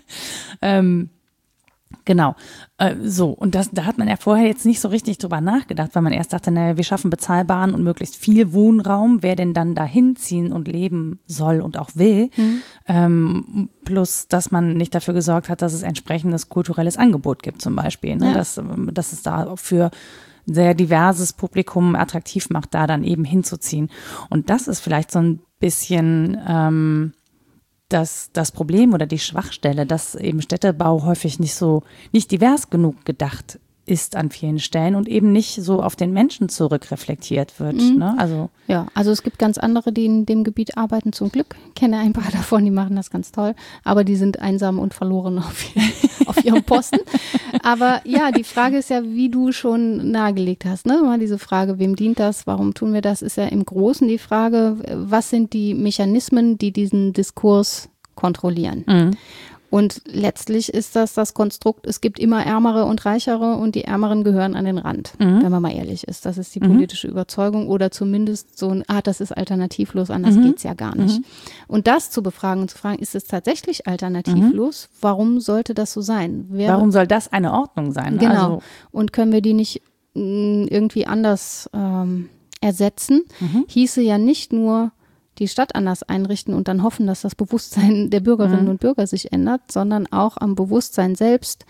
ähm, Genau, äh, so und das, da hat man ja vorher jetzt nicht so richtig drüber nachgedacht, weil man erst dachte, naja, wir schaffen bezahlbaren und möglichst viel Wohnraum, wer denn dann dahin ziehen und leben soll und auch will, mhm. ähm, plus, dass man nicht dafür gesorgt hat, dass es entsprechendes kulturelles Angebot gibt zum Beispiel, ne? Ja. dass, dass es da auch für ein sehr diverses Publikum attraktiv macht, da dann eben hinzuziehen und das ist vielleicht so ein bisschen ähm, Das, das Problem oder die Schwachstelle, dass eben Städtebau häufig nicht so, nicht divers genug gedacht ist an vielen Stellen und eben nicht so auf den Menschen zurückreflektiert wird. Mhm. Ne? Also ja, also es gibt ganz andere, die in dem Gebiet arbeiten, zum Glück. Ich kenne ein paar davon, die machen das ganz toll, aber die sind einsam und verloren auf, auf ihrem Posten. Aber ja, die Frage ist ja, wie du schon nahegelegt hast, ne? Mal diese Frage, wem dient das, warum tun wir das, ist ja im Großen die Frage, was sind die Mechanismen, die diesen Diskurs kontrollieren? Mhm. Und letztlich ist das das Konstrukt, es gibt immer Ärmere und Reichere und die Ärmeren gehören an den Rand, mhm. wenn man mal ehrlich ist. Das ist die politische mhm. Überzeugung oder zumindest so ein, ah, das ist alternativlos, anders mhm. geht's ja gar nicht. Mhm. Und das zu befragen und zu fragen, ist es tatsächlich alternativlos? Mhm. Warum sollte das so sein? Wer, Warum soll das eine Ordnung sein? Genau. Also, und können wir die nicht mh, irgendwie anders ähm, ersetzen? Mhm. Hieße ja nicht nur die Stadt anders einrichten und dann hoffen, dass das Bewusstsein der Bürgerinnen mhm. und Bürger sich ändert, sondern auch am Bewusstsein selbst,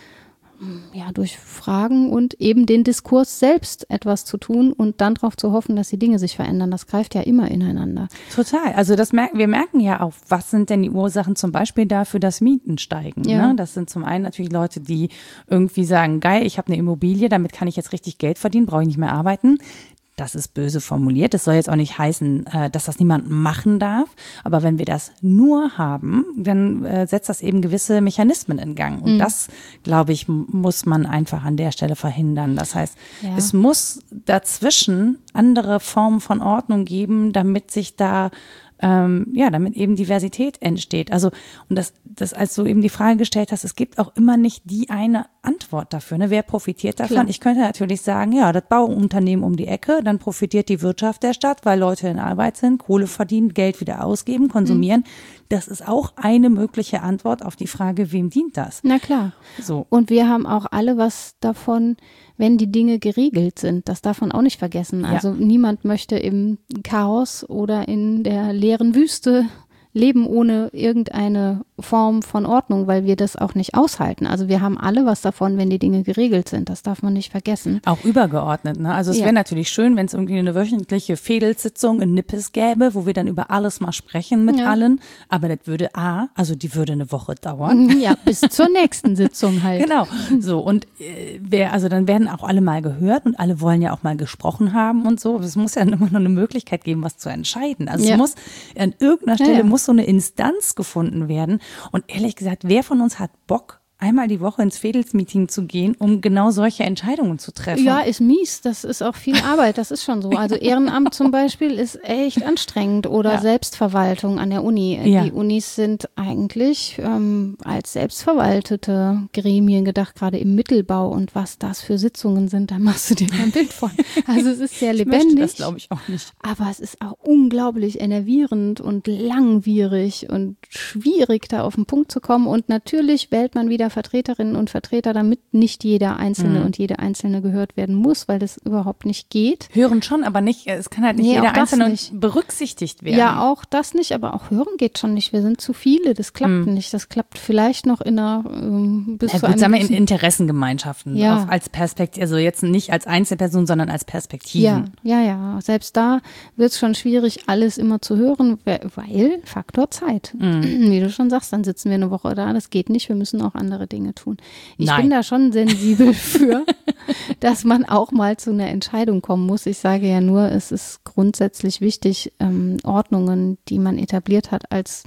ja, durch Fragen und eben den Diskurs selbst etwas zu tun und dann darauf zu hoffen, dass die Dinge sich verändern. Das greift ja immer ineinander. Total. Also das merken, wir merken ja auch, was sind denn die Ursachen zum Beispiel dafür, dass Mieten steigen. Ja. Ne? Das sind zum einen natürlich Leute, die irgendwie sagen, geil, ich habe eine Immobilie, damit kann ich jetzt richtig Geld verdienen, brauche ich nicht mehr arbeiten. Das ist böse formuliert. Das soll jetzt auch nicht heißen, dass das niemand machen darf. Aber wenn wir das nur haben, dann setzt das eben gewisse Mechanismen in Gang. Und mhm. das, glaube ich, muss man einfach an der Stelle verhindern. Das heißt, ja. es muss dazwischen andere Formen von Ordnung geben, damit sich da Ähm, ja, damit eben Diversität entsteht. Also, und das, das, als du eben die Frage gestellt hast, es gibt auch immer nicht die eine Antwort dafür. Ne? Wer profitiert davon? Klar. Ich könnte natürlich sagen, ja, das Bauunternehmen um die Ecke, dann profitiert die Wirtschaft der Stadt, weil Leute in Arbeit sind, Kohle verdienen, Geld wieder ausgeben, konsumieren. Mhm. Das ist auch eine mögliche Antwort auf die Frage, wem dient das? Na klar. So. Und wir haben auch alle was davon, wenn die Dinge geregelt sind. Das darf man auch nicht vergessen. Also ja. niemand möchte im Chaos oder in der leeren Wüste leben ohne irgendeine Form von Ordnung, weil wir das auch nicht aushalten. Also wir haben alle was davon, wenn die Dinge geregelt sind. Das darf man nicht vergessen. Auch übergeordnet. Ne? Also es ja. wäre natürlich schön, wenn es irgendwie eine wöchentliche Fädelsitzung in Nippes gäbe, wo wir dann über alles mal sprechen mit ja. allen. Aber das würde A, also die würde eine Woche dauern. Ja, bis zur nächsten Sitzung halt. Genau. So, und äh, wer, also dann werden auch alle mal gehört und alle wollen ja auch mal gesprochen haben und so. Es muss ja immer noch eine Möglichkeit geben, was zu entscheiden. Also ja. es muss an irgendeiner Stelle ja, ja. muss so eine Instanz gefunden werden. Und ehrlich gesagt, wer von uns hat Bock, einmal die Woche ins Fädels-Meeting zu gehen, um genau solche Entscheidungen zu treffen? Ja, ist mies. Das ist auch viel Arbeit. Das ist schon so. Also Ehrenamt zum Beispiel ist echt anstrengend oder ja. Selbstverwaltung an der Uni. Ja. Die Unis sind eigentlich ähm, als selbstverwaltete Gremien gedacht, gerade im Mittelbau. Und was das für Sitzungen sind, da machst du dir kein Bild von. Also es ist sehr lebendig. Ich möchte das glaube ich auch nicht. Aber es ist auch unglaublich enervierend und langwierig und schwierig, da auf den Punkt zu kommen. Und natürlich wählt man wieder Vertreterinnen und Vertreter, damit nicht jeder Einzelne mhm. und jede Einzelne gehört werden muss, weil das überhaupt nicht geht. Hören schon, aber nicht, es kann halt nicht nee, jeder Einzelne nicht berücksichtigt werden. Ja, auch das nicht, aber auch hören geht schon nicht. Wir sind zu viele, das klappt mhm. nicht. Das klappt vielleicht noch in einer ähm, bis ja, zu gut, einem sagen wir in Interessengemeinschaften, ja. auf, als Perspektive, also jetzt nicht als Einzelperson, sondern als Perspektiven. Ja, ja, ja. Selbst da wird es schon schwierig, alles immer zu hören, weil Faktor Zeit. Mhm. Wie du schon sagst, dann sitzen wir eine Woche da, das geht nicht, wir müssen auch andere Dinge tun. Ich Nein. bin da schon sensibel für, dass man auch mal zu einer Entscheidung kommen muss. Ich sage ja nur, es ist grundsätzlich wichtig, ähm, Ordnungen, die man etabliert hat, als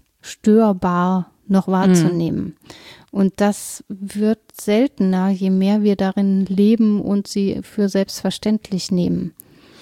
störbar noch wahrzunehmen. Mhm. Und das wird seltener, je mehr wir darin leben und sie für selbstverständlich nehmen.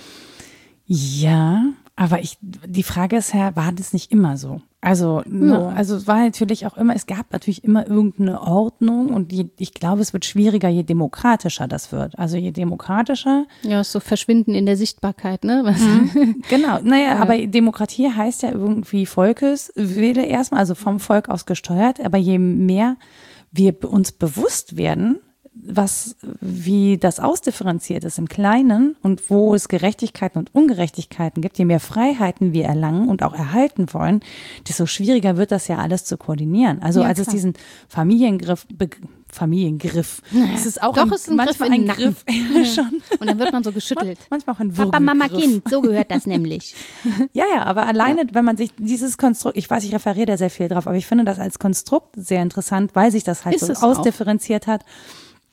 Ja, aber ich, die Frage ist ja, war das nicht immer so? Also, ja. ne, also es war natürlich auch immer, es gab natürlich immer irgendeine Ordnung und die, ich glaube, es wird schwieriger, je demokratischer das wird. Also je demokratischer. Ja, so Verschwinden in der Sichtbarkeit, ne? Was? Mhm. Genau, naja, ja. aber Demokratie heißt ja irgendwie Volkeswille erstmal, also vom Volk aus gesteuert, aber je mehr wir uns bewusst werden, was, wie das ausdifferenziert ist im Kleinen und wo es Gerechtigkeiten und Ungerechtigkeiten gibt, je mehr Freiheiten wir erlangen und auch erhalten wollen, desto schwieriger wird das ja alles zu koordinieren. Also ja, als es diesen Familiengriff, Be- Familiengriff, naja, es ist auch doch, ein, ist ein manchmal Griff ein Griff. Ja. Schon. Und dann wird man so geschüttelt. Manchmal auch ein Papa, Mama, Kind, so gehört das nämlich. Ja, ja, aber alleine, ja. wenn man sich dieses Konstrukt, ich weiß, ich referiere da sehr viel drauf, aber ich finde das als Konstrukt sehr interessant, weil sich das halt ist so ausdifferenziert auch. hat.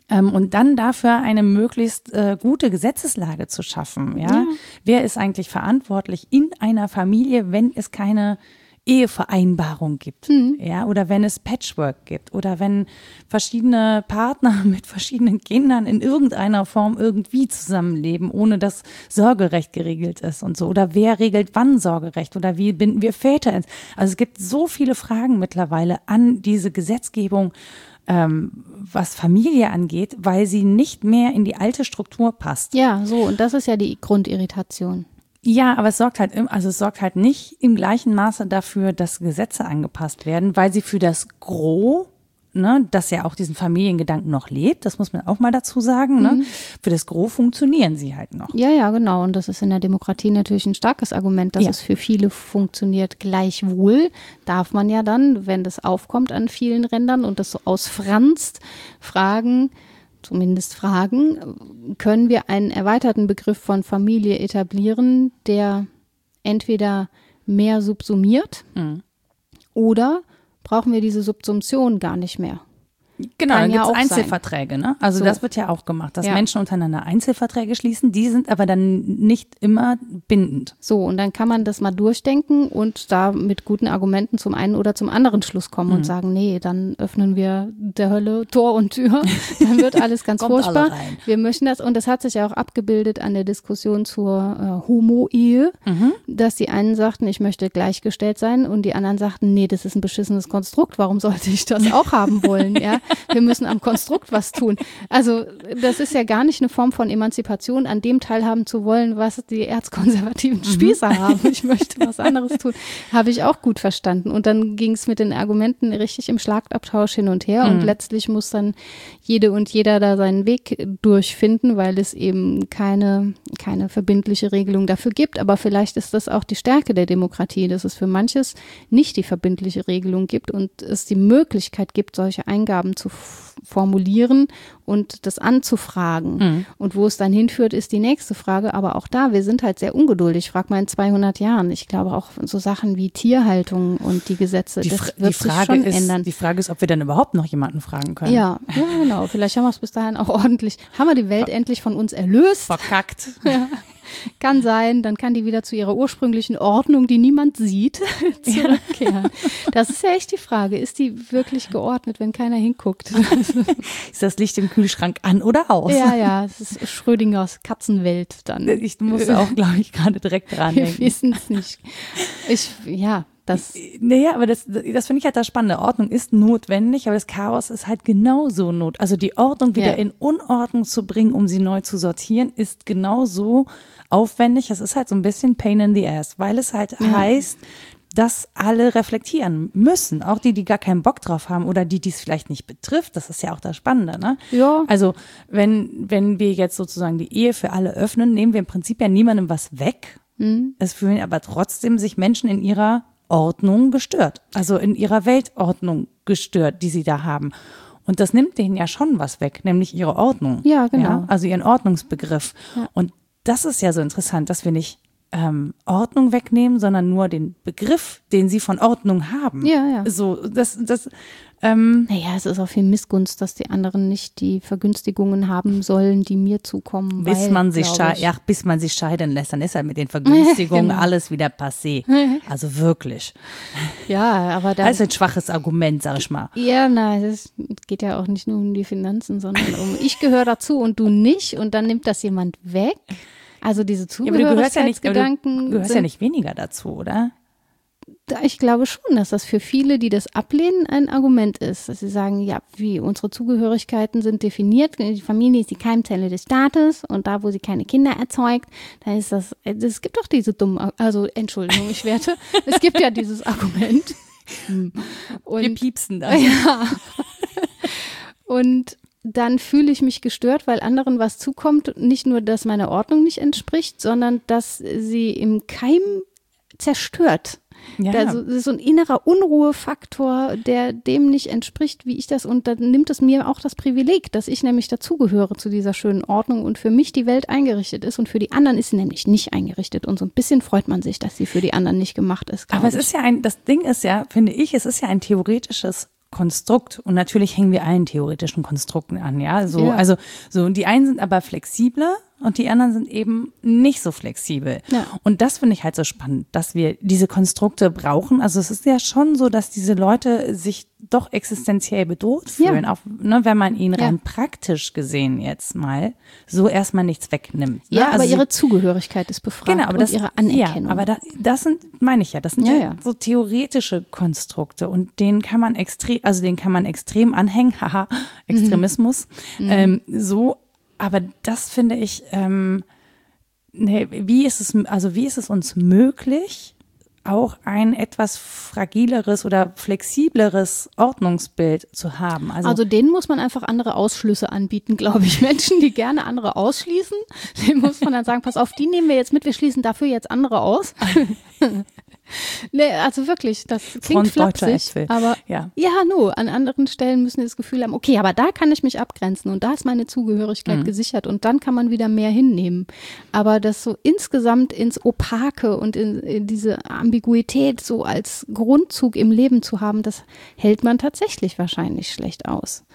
Ähm, und dann dafür eine möglichst äh, gute Gesetzeslage zu schaffen. Ja? ja? Wer ist eigentlich verantwortlich in einer Familie, wenn es keine Ehevereinbarung gibt, mhm. ja, oder wenn es Patchwork gibt oder wenn verschiedene Partner mit verschiedenen Kindern in irgendeiner Form irgendwie zusammenleben, ohne dass Sorgerecht geregelt ist und so. Oder wer regelt wann Sorgerecht oder wie binden wir Väter ins? Also es gibt so viele Fragen mittlerweile an diese Gesetzgebung, ähm, was Familie angeht, weil sie nicht mehr in die alte Struktur passt. Ja, so, und das ist ja die Grundirritation. Ja, aber es sorgt halt, also es sorgt halt nicht im gleichen Maße dafür, dass Gesetze angepasst werden, weil sie für das Gros, ne, das ja auch diesen Familiengedanken noch lebt, das muss man auch mal dazu sagen, ne, mhm. für das Gros funktionieren sie halt noch. Ja, ja, genau. Und das ist in der Demokratie natürlich ein starkes Argument, dass ja. es für viele funktioniert. Gleichwohl darf man ja dann, wenn das aufkommt an vielen Rändern und das so ausfranst, fragen, zumindest fragen, können wir einen erweiterten Begriff von Familie etablieren, der entweder mehr subsumiert mhm. oder brauchen wir diese Subsumption gar nicht mehr. Genau, dann gibt es Einzelverträge, ne? Also so. Das wird ja auch gemacht, dass ja. Menschen untereinander Einzelverträge schließen, die sind aber dann nicht immer bindend. So, und dann kann man das mal durchdenken und da mit guten Argumenten zum einen oder zum anderen Schluss kommen mhm. und sagen, nee, dann öffnen wir der Hölle Tor und Tür, dann wird alles ganz furchtbar. Wir möchten das, und das hat sich ja auch abgebildet an der Diskussion zur äh, Homo-Ehe, mhm. dass die einen sagten, ich möchte gleichgestellt sein und die anderen sagten, nee, das ist ein beschissenes Konstrukt, warum sollte ich das auch haben wollen, ja? Wir müssen am Konstrukt was tun. Also das ist ja gar nicht eine Form von Emanzipation, an dem teilhaben zu wollen, was die erzkonservativen Spießer mhm. haben. Ich möchte was anderes tun. Habe ich auch gut verstanden. Und dann ging es mit den Argumenten richtig im Schlagabtausch hin und her. Mhm. Und letztlich muss dann jede und jeder da seinen Weg durchfinden, weil es eben keine, keine verbindliche Regelung dafür gibt. Aber vielleicht ist das auch die Stärke der Demokratie, dass es für manches nicht die verbindliche Regelung gibt und es die Möglichkeit gibt, solche Eingaben zu formulieren und das anzufragen. Mhm. Und wo es dann hinführt, ist die nächste Frage. Aber auch da, wir sind halt sehr ungeduldig. Frag mal in zweihundert Jahren. Ich glaube auch so Sachen wie Tierhaltung und die Gesetze, die das Fra- wird die Frage sich schon ist, ändern. Die Frage ist, ob wir dann überhaupt noch jemanden fragen können. Ja, ja, genau. Vielleicht haben wir es bis dahin auch ordentlich. Haben wir die Welt Ver- endlich von uns erlöst? Verkackt. Ja. Kann sein, dann kann die wieder zu ihrer ursprünglichen Ordnung, die niemand sieht, zurückkehren. Das ist ja echt die Frage, ist die wirklich geordnet, wenn keiner hinguckt? Ist das Licht im Kühlschrank an oder aus? Ja, ja, es ist Schrödingers Katzenwelt dann. Ich musste auch, glaube ich, gerade direkt dran denken. Wir wissen es nicht. Ich, ja. Das naja, aber das, das finde ich halt das Spannende. Ordnung ist notwendig, aber das Chaos ist halt genauso notwendig. Also die Ordnung wieder ja. in Unordnung zu bringen, um sie neu zu sortieren, ist genauso aufwendig. Es ist halt so ein bisschen Pain in the Ass, weil es halt ja. heißt, dass alle reflektieren müssen. Auch die, die gar keinen Bock drauf haben oder die, die es vielleicht nicht betrifft. Das ist ja auch das Spannende, ne? Ja. Also wenn, wenn wir jetzt sozusagen die Ehe für alle öffnen, nehmen wir im Prinzip ja niemandem was weg. Mhm. Es fühlen aber trotzdem sich Menschen in ihrer Ordnung gestört, also in ihrer Weltordnung gestört, die sie da haben. Und das nimmt denen ja schon was weg, nämlich ihre Ordnung. Ja, genau. Ja, also ihren Ordnungsbegriff. Ja. Und das ist ja so interessant, dass wir nicht ähm, Ordnung wegnehmen, sondern nur den Begriff, den sie von Ordnung haben. Ja, ja. So, das, das, ähm, naja, es ist auch viel Missgunst, dass die anderen nicht die Vergünstigungen haben sollen, die mir zukommen. Bis, weil, man sich sche- ja, bis man sich scheiden lässt, dann ist halt mit den Vergünstigungen genau. alles wieder passé. Also wirklich. Ja, aber da. Das ist ein schwaches Argument, sag ich mal. Ja, nein, es geht ja auch nicht nur um die Finanzen, sondern um ich gehöre dazu und du nicht und dann nimmt das jemand weg. Also diese Zugehörigkeitsgedanken. Ja, du gehörst ja nicht weniger dazu, oder? Ich glaube schon, dass das für viele, die das ablehnen, ein Argument ist. Dass sie sagen, ja, wie unsere Zugehörigkeiten sind definiert. Die Familie ist die Keimzelle des Staates und da, wo sie keine Kinder erzeugt, da ist das, es gibt doch diese dummen, also Entschuldigung, ich werte, es gibt ja dieses Argument. Und, wir piepsen da. Ja. Und dann fühle ich mich gestört, weil anderen was zukommt. Nicht nur, dass meine Ordnung nicht entspricht, sondern dass sie im Keim zerstört. Ja. Das ist so ein innerer Unruhefaktor, der dem nicht entspricht, wie ich das, und dann nimmt es mir auch das Privileg, dass ich nämlich dazugehöre zu dieser schönen Ordnung und für mich die Welt eingerichtet ist und für die anderen ist sie nämlich nicht eingerichtet und so ein bisschen freut man sich, dass sie für die anderen nicht gemacht ist. Aber es ist ja ein, das Ding ist ja, finde ich, es ist ja ein theoretisches Konstrukt und natürlich hängen wir allen theoretischen Konstrukten an, ja, so, Ja. also, so, und die einen sind aber flexibler und die anderen sind eben nicht so flexibel. Ja. Und das finde ich halt so spannend, dass wir diese Konstrukte brauchen. Also es ist ja schon so, dass diese Leute sich doch existenziell bedroht fühlen, Ja. auch ne, wenn man ihnen Ja. rein praktisch gesehen jetzt mal so erstmal nichts wegnimmt. Ne? Ja, aber also ihre Zugehörigkeit ist befragt Genau, aber und das, ihre Anerkennung. ja, aber da, das sind, meine ich ja, das sind ja, Ja, ja. so theoretische Konstrukte und denen kann man extrem, also denen kann man extrem anhängen, haha, Extremismus, Mhm. ähm, so, aber das finde ich, ähm, ne, wie ist es, also wie ist es uns möglich, auch ein etwas fragileres oder flexibleres Ordnungsbild zu haben? Also, Also denen muss man einfach andere Ausschlüsse anbieten, glaube ich. Menschen, die gerne andere ausschließen, denen muss man dann sagen, pass auf, die nehmen wir jetzt mit, wir schließen dafür jetzt andere aus. Nee, also wirklich, das klingt Front deutscher flapsig, Äpfel. aber ja. ja, no, an anderen Stellen müssen die das Gefühl haben, okay, aber da kann ich mich abgrenzen und da ist meine Zugehörigkeit Mhm. gesichert und dann kann man wieder mehr hinnehmen. Aber das so insgesamt ins Opake und in, in diese Ambiguität so als Grundzug im Leben zu haben, das hält man tatsächlich wahrscheinlich schlecht aus.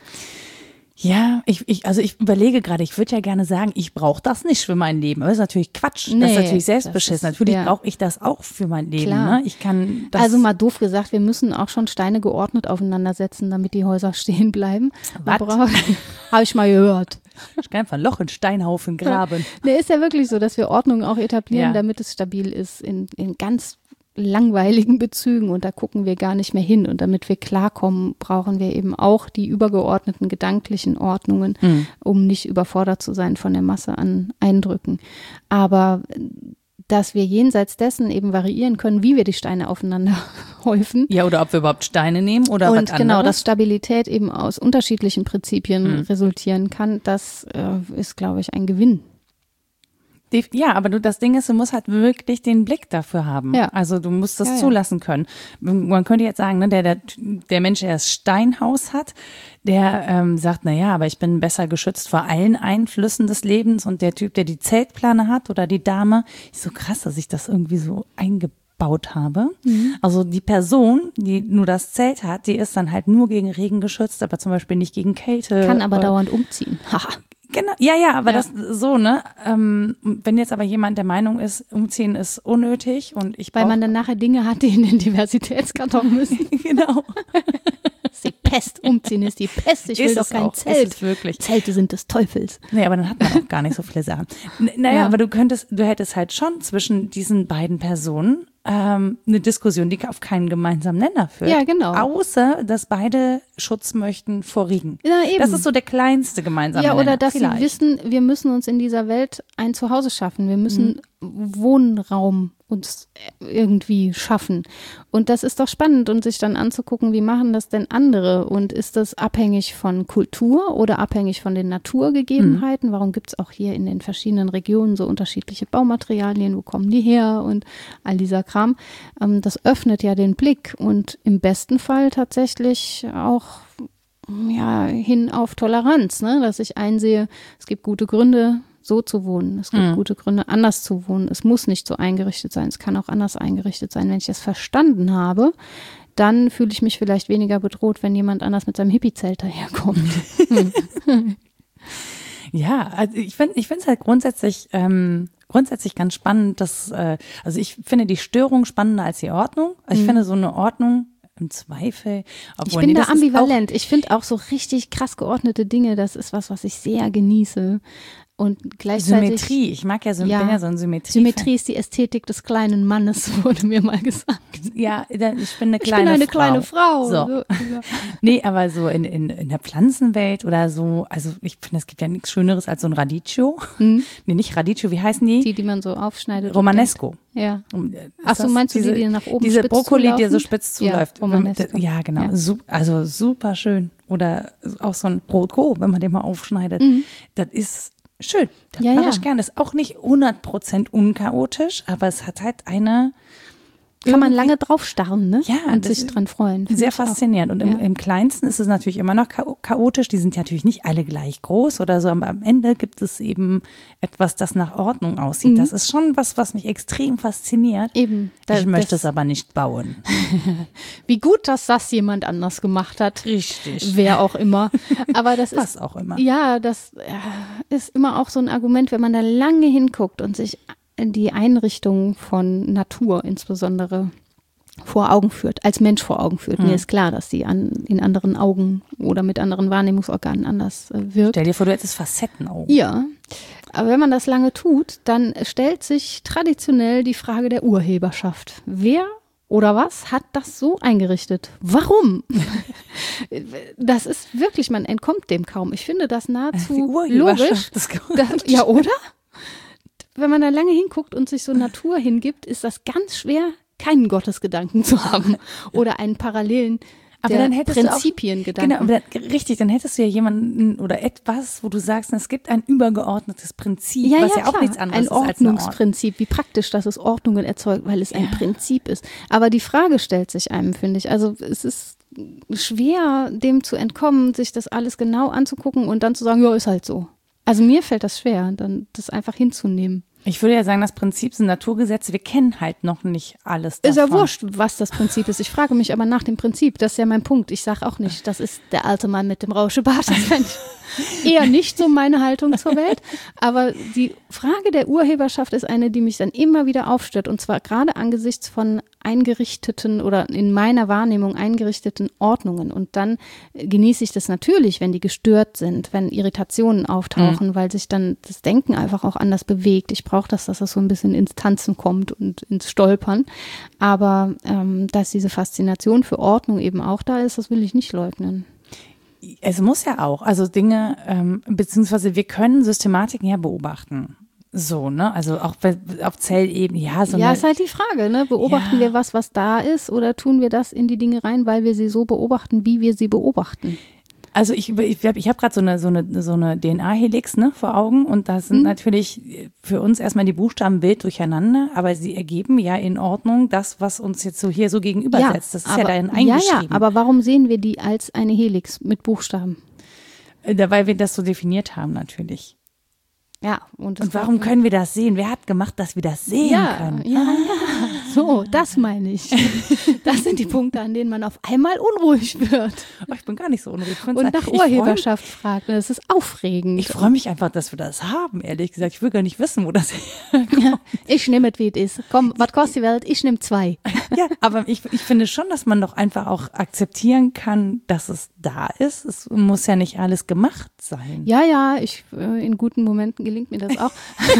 Ja, ich, ich, also ich überlege gerade, ich würde ja gerne sagen, ich brauche das nicht für mein Leben. Aber das ist natürlich Quatsch. das Nee, ist natürlich das selbstbeschissen. ist- Natürlich ja. brauche ich das auch für mein Leben. Klar. Ne? Ich kann das. Also mal doof gesagt, wir müssen auch schon Steine geordnet aufeinandersetzen, damit die Häuser stehen bleiben. Was? Habe ich mal gehört. ich kann einfach ein Loch in Steinhaufen graben. Nee, ist ja wirklich so, dass wir Ordnung auch etablieren, Ja. damit es stabil ist in, in ganz langweiligen Bezügen und da gucken wir gar nicht mehr hin. Und damit wir klarkommen, brauchen wir eben auch die übergeordneten gedanklichen Ordnungen, Mhm. um nicht überfordert zu sein von der Masse an Eindrücken. Aber äh, dass wir jenseits dessen eben variieren können, wie wir die Steine aufeinander häufen. Ja, oder ob wir überhaupt Steine nehmen oder Und was genau, anderes. dass Stabilität eben aus unterschiedlichen Prinzipien Mhm. resultieren kann, das äh, ist, glaube ich, ein Gewinn. Die- Ja, aber du, das Ding ist, du musst halt wirklich den Blick dafür haben. Ja. Also du musst das Ja, ja. zulassen können. Man könnte jetzt sagen, ne, der, der, der Mensch, der das Steinhaus hat, der ähm, sagt, na ja, aber ich bin besser geschützt vor allen Einflüssen des Lebens und der Typ, der die Zeltplane hat oder die Dame, ist so krass, dass ich das irgendwie so eingebaut habe. Mhm. Also die Person, die nur das Zelt hat, die ist dann halt nur gegen Regen geschützt, aber zum Beispiel nicht gegen Kälte. Kann aber oder- dauernd umziehen. Haha. Genau, ja, ja, aber Ja. das so, ne? Ähm, wenn jetzt aber jemand der Meinung ist, umziehen ist unnötig und ich Weil brauch- man dann nachher Dinge hat, die in den Diversitätskarton müssen. genau. Das ist die Pest. Umziehen ist die Pest. Ich will Ist doch es kein auch, ist Zelt. es wirklich. Zelte sind des Teufels. Nee, aber dann hat man auch gar nicht so viele Sachen. N- Naja, Ja. aber du könntest, du hättest halt schon zwischen diesen beiden Personen ähm, eine Diskussion, die auf keinen gemeinsamen Nenner führt. Ja, genau. Außer, dass beide Schutz möchten vor Regen. Ja, eben. Das ist so der kleinste gemeinsame Ja, Nenner. oder dass Vielleicht. sie wissen, wir müssen uns in dieser Welt ein Zuhause schaffen. Wir müssen Wohnraum uns irgendwie schaffen. Und das ist doch spannend und sich dann anzugucken, wie machen das denn andere? Und ist das abhängig von Kultur oder abhängig von den Naturgegebenheiten? Warum gibt es auch hier in den verschiedenen Regionen so unterschiedliche Baumaterialien? Wo kommen die her? Und all dieser Kram. Ähm, das öffnet ja den Blick und im besten Fall tatsächlich auch ja, hin auf Toleranz, ne? Dass ich einsehe, es gibt gute Gründe, so zu wohnen. Es gibt Mhm. gute Gründe, anders zu wohnen. Es muss nicht so eingerichtet sein. Es kann auch anders eingerichtet sein. Wenn ich das verstanden habe, dann fühle ich mich vielleicht weniger bedroht, wenn jemand anders mit seinem Hippie-Zelt daherkommt. Ja, also ich finde ich finde es halt grundsätzlich ähm, grundsätzlich ganz spannend, dass äh, also ich finde die Störung spannender als die Ordnung. Also ich finde so eine Ordnung im Zweifel. Obwohl, Ich bin nee, da das ist ambivalent. Ich finde auch so richtig krass geordnete Dinge, das ist was, was ich sehr genieße. Und Auch gleichzeitig Symmetrie. Ich mag ja, Sym Ja. bin ja so ein Symmetrie. Symmetrie ist die Ästhetik des kleinen Mannes, wurde mir mal gesagt. Ja, da- ich bin eine Ich kleine bin eine Frau. kleine Frau. So. So, ja. Nee, aber so in, in, in der Pflanzenwelt oder so, also ich finde, es gibt ja nichts Schöneres als so ein Radicchio. Hm. Nee, nicht Radicchio, wie heißen die? Die, die man so aufschneidet. und Romanesco. denkt- Ja. Um, äh, Ach ist so, das meinst du diese, die, die nach oben Diese spitz Brokkoli, die zulaufen? so spitz Ja, zuläuft. Romanesco. Ja, genau. Ja. Sup, also super schön. Oder auch so ein Brotko, wenn man den mal aufschneidet. Das ist schön. Das Mhm. Ja, mache ja. ich gerne. Das ist auch nicht hundert Prozent unchaotisch, aber es hat halt eine, Kann man lange drauf starren, ne? Ja, und das sich dran freuen. Sehr faszinierend. Und im, ja. im Kleinsten ist es natürlich immer noch chaotisch. Die sind ja natürlich nicht alle gleich groß oder so, aber am Ende gibt es eben etwas, das nach Ordnung aussieht. Mhm. Das ist schon was, was mich extrem fasziniert. Eben. Ich möchte es aber nicht bauen. Wie gut, dass das jemand anders gemacht hat. Richtig. Wer auch immer. Aber das was ist auch immer. Ja, das ist immer auch so ein Argument, wenn man da lange hinguckt und sich die Einrichtung von Natur insbesondere vor Augen führt, als Mensch vor Augen führt. Hm. Mir ist klar, dass die an, in anderen Augen oder mit anderen Wahrnehmungsorganen anders äh, wirkt. Stell dir vor, du hättest Facettenaugen. Ja, aber wenn man das lange tut, dann stellt sich traditionell die Frage der Urheberschaft. Wer oder was hat das so eingerichtet? Warum? Das ist wirklich, man entkommt dem kaum. Ich finde das nahezu logisch. Das, ja, oder? Wenn man da lange hinguckt und sich so Natur hingibt, ist das ganz schwer, keinen Gottesgedanken zu haben oder einen parallelen aber dann Prinzipiengedanken. Genau, dann, richtig, dann hättest du ja jemanden oder etwas, wo du sagst, es gibt ein übergeordnetes Prinzip, ja, was ja, ja auch klar. nichts anderes ein ist als ein Ordnungsprinzip, wie praktisch, dass es Ordnungen erzeugt, weil es ja. ein Prinzip ist. Aber die Frage stellt sich einem, finde ich. Also es ist schwer, dem zu entkommen, sich das alles genau anzugucken und dann zu sagen, ja, ist halt so. Also mir fällt das schwer, dann das einfach hinzunehmen. Ich würde ja sagen, das Prinzip sind Naturgesetze. Wir kennen halt noch nicht alles davon. Ist ja wurscht, was das Prinzip ist. Ich frage mich aber nach dem Prinzip. Das ist ja mein Punkt. Ich sage auch nicht, das ist der alte Mann mit dem Rauschebart. Das fände ich eher nicht so meine Haltung zur Welt. Aber die Frage der Urheberschaft ist eine, die mich dann immer wieder aufstört. Und zwar gerade angesichts von eingerichteten oder in meiner Wahrnehmung eingerichteten Ordnungen. Und dann genieße ich das natürlich, wenn die gestört sind, wenn Irritationen auftauchen, mhm. weil sich dann das Denken einfach auch anders bewegt. Ich brauche das, dass das so ein bisschen ins Tanzen kommt und ins Stolpern. Aber ähm, dass diese Faszination für Ordnung eben auch da ist, das will ich nicht leugnen. Es muss ja auch, also Dinge, ähm, beziehungsweise wir können Systematiken ja beobachten. So, ne? Also auch auf Zellebene, ja. So ja, ist halt die Frage, ne? Beobachten ja. wir was, was da ist, oder tun wir das in die Dinge rein, weil wir sie so beobachten, wie wir sie beobachten? Also ich, ich habe ich hab gerade so eine, so eine, so eine D N A-Helix ne, vor Augen und da sind mhm. natürlich für uns erstmal die Buchstaben wild durcheinander, aber sie ergeben ja in Ordnung das, was uns jetzt so hier so gegenübersetzt. Ja, das ist aber, ja darin eingeschrieben. Ja, ja, aber warum sehen wir die als eine Helix mit Buchstaben? Da, weil wir das so definiert haben natürlich. Ja, und, und warum können wir das sehen? Wer hat gemacht, dass wir das sehen ja, können? Ja, ja, so, das meine ich. Das sind die Punkte, an denen man auf einmal unruhig wird. Oh, ich bin gar nicht so unruhig. Und nach Urheberschaft fragt. Das ist aufregend. Ich freue mich einfach, dass wir das haben, ehrlich gesagt. Ich will gar nicht wissen, wo das herkommt. Ja, ich nehme es, wie es ist. Komm, was kostet die Welt? Ich nehme zwei. Ja, aber ich, ich finde schon, dass man doch einfach auch akzeptieren kann, dass es da ist. Es muss ja nicht alles gemacht sein. Ja, ja, ich in guten Momenten gelingt mir das auch.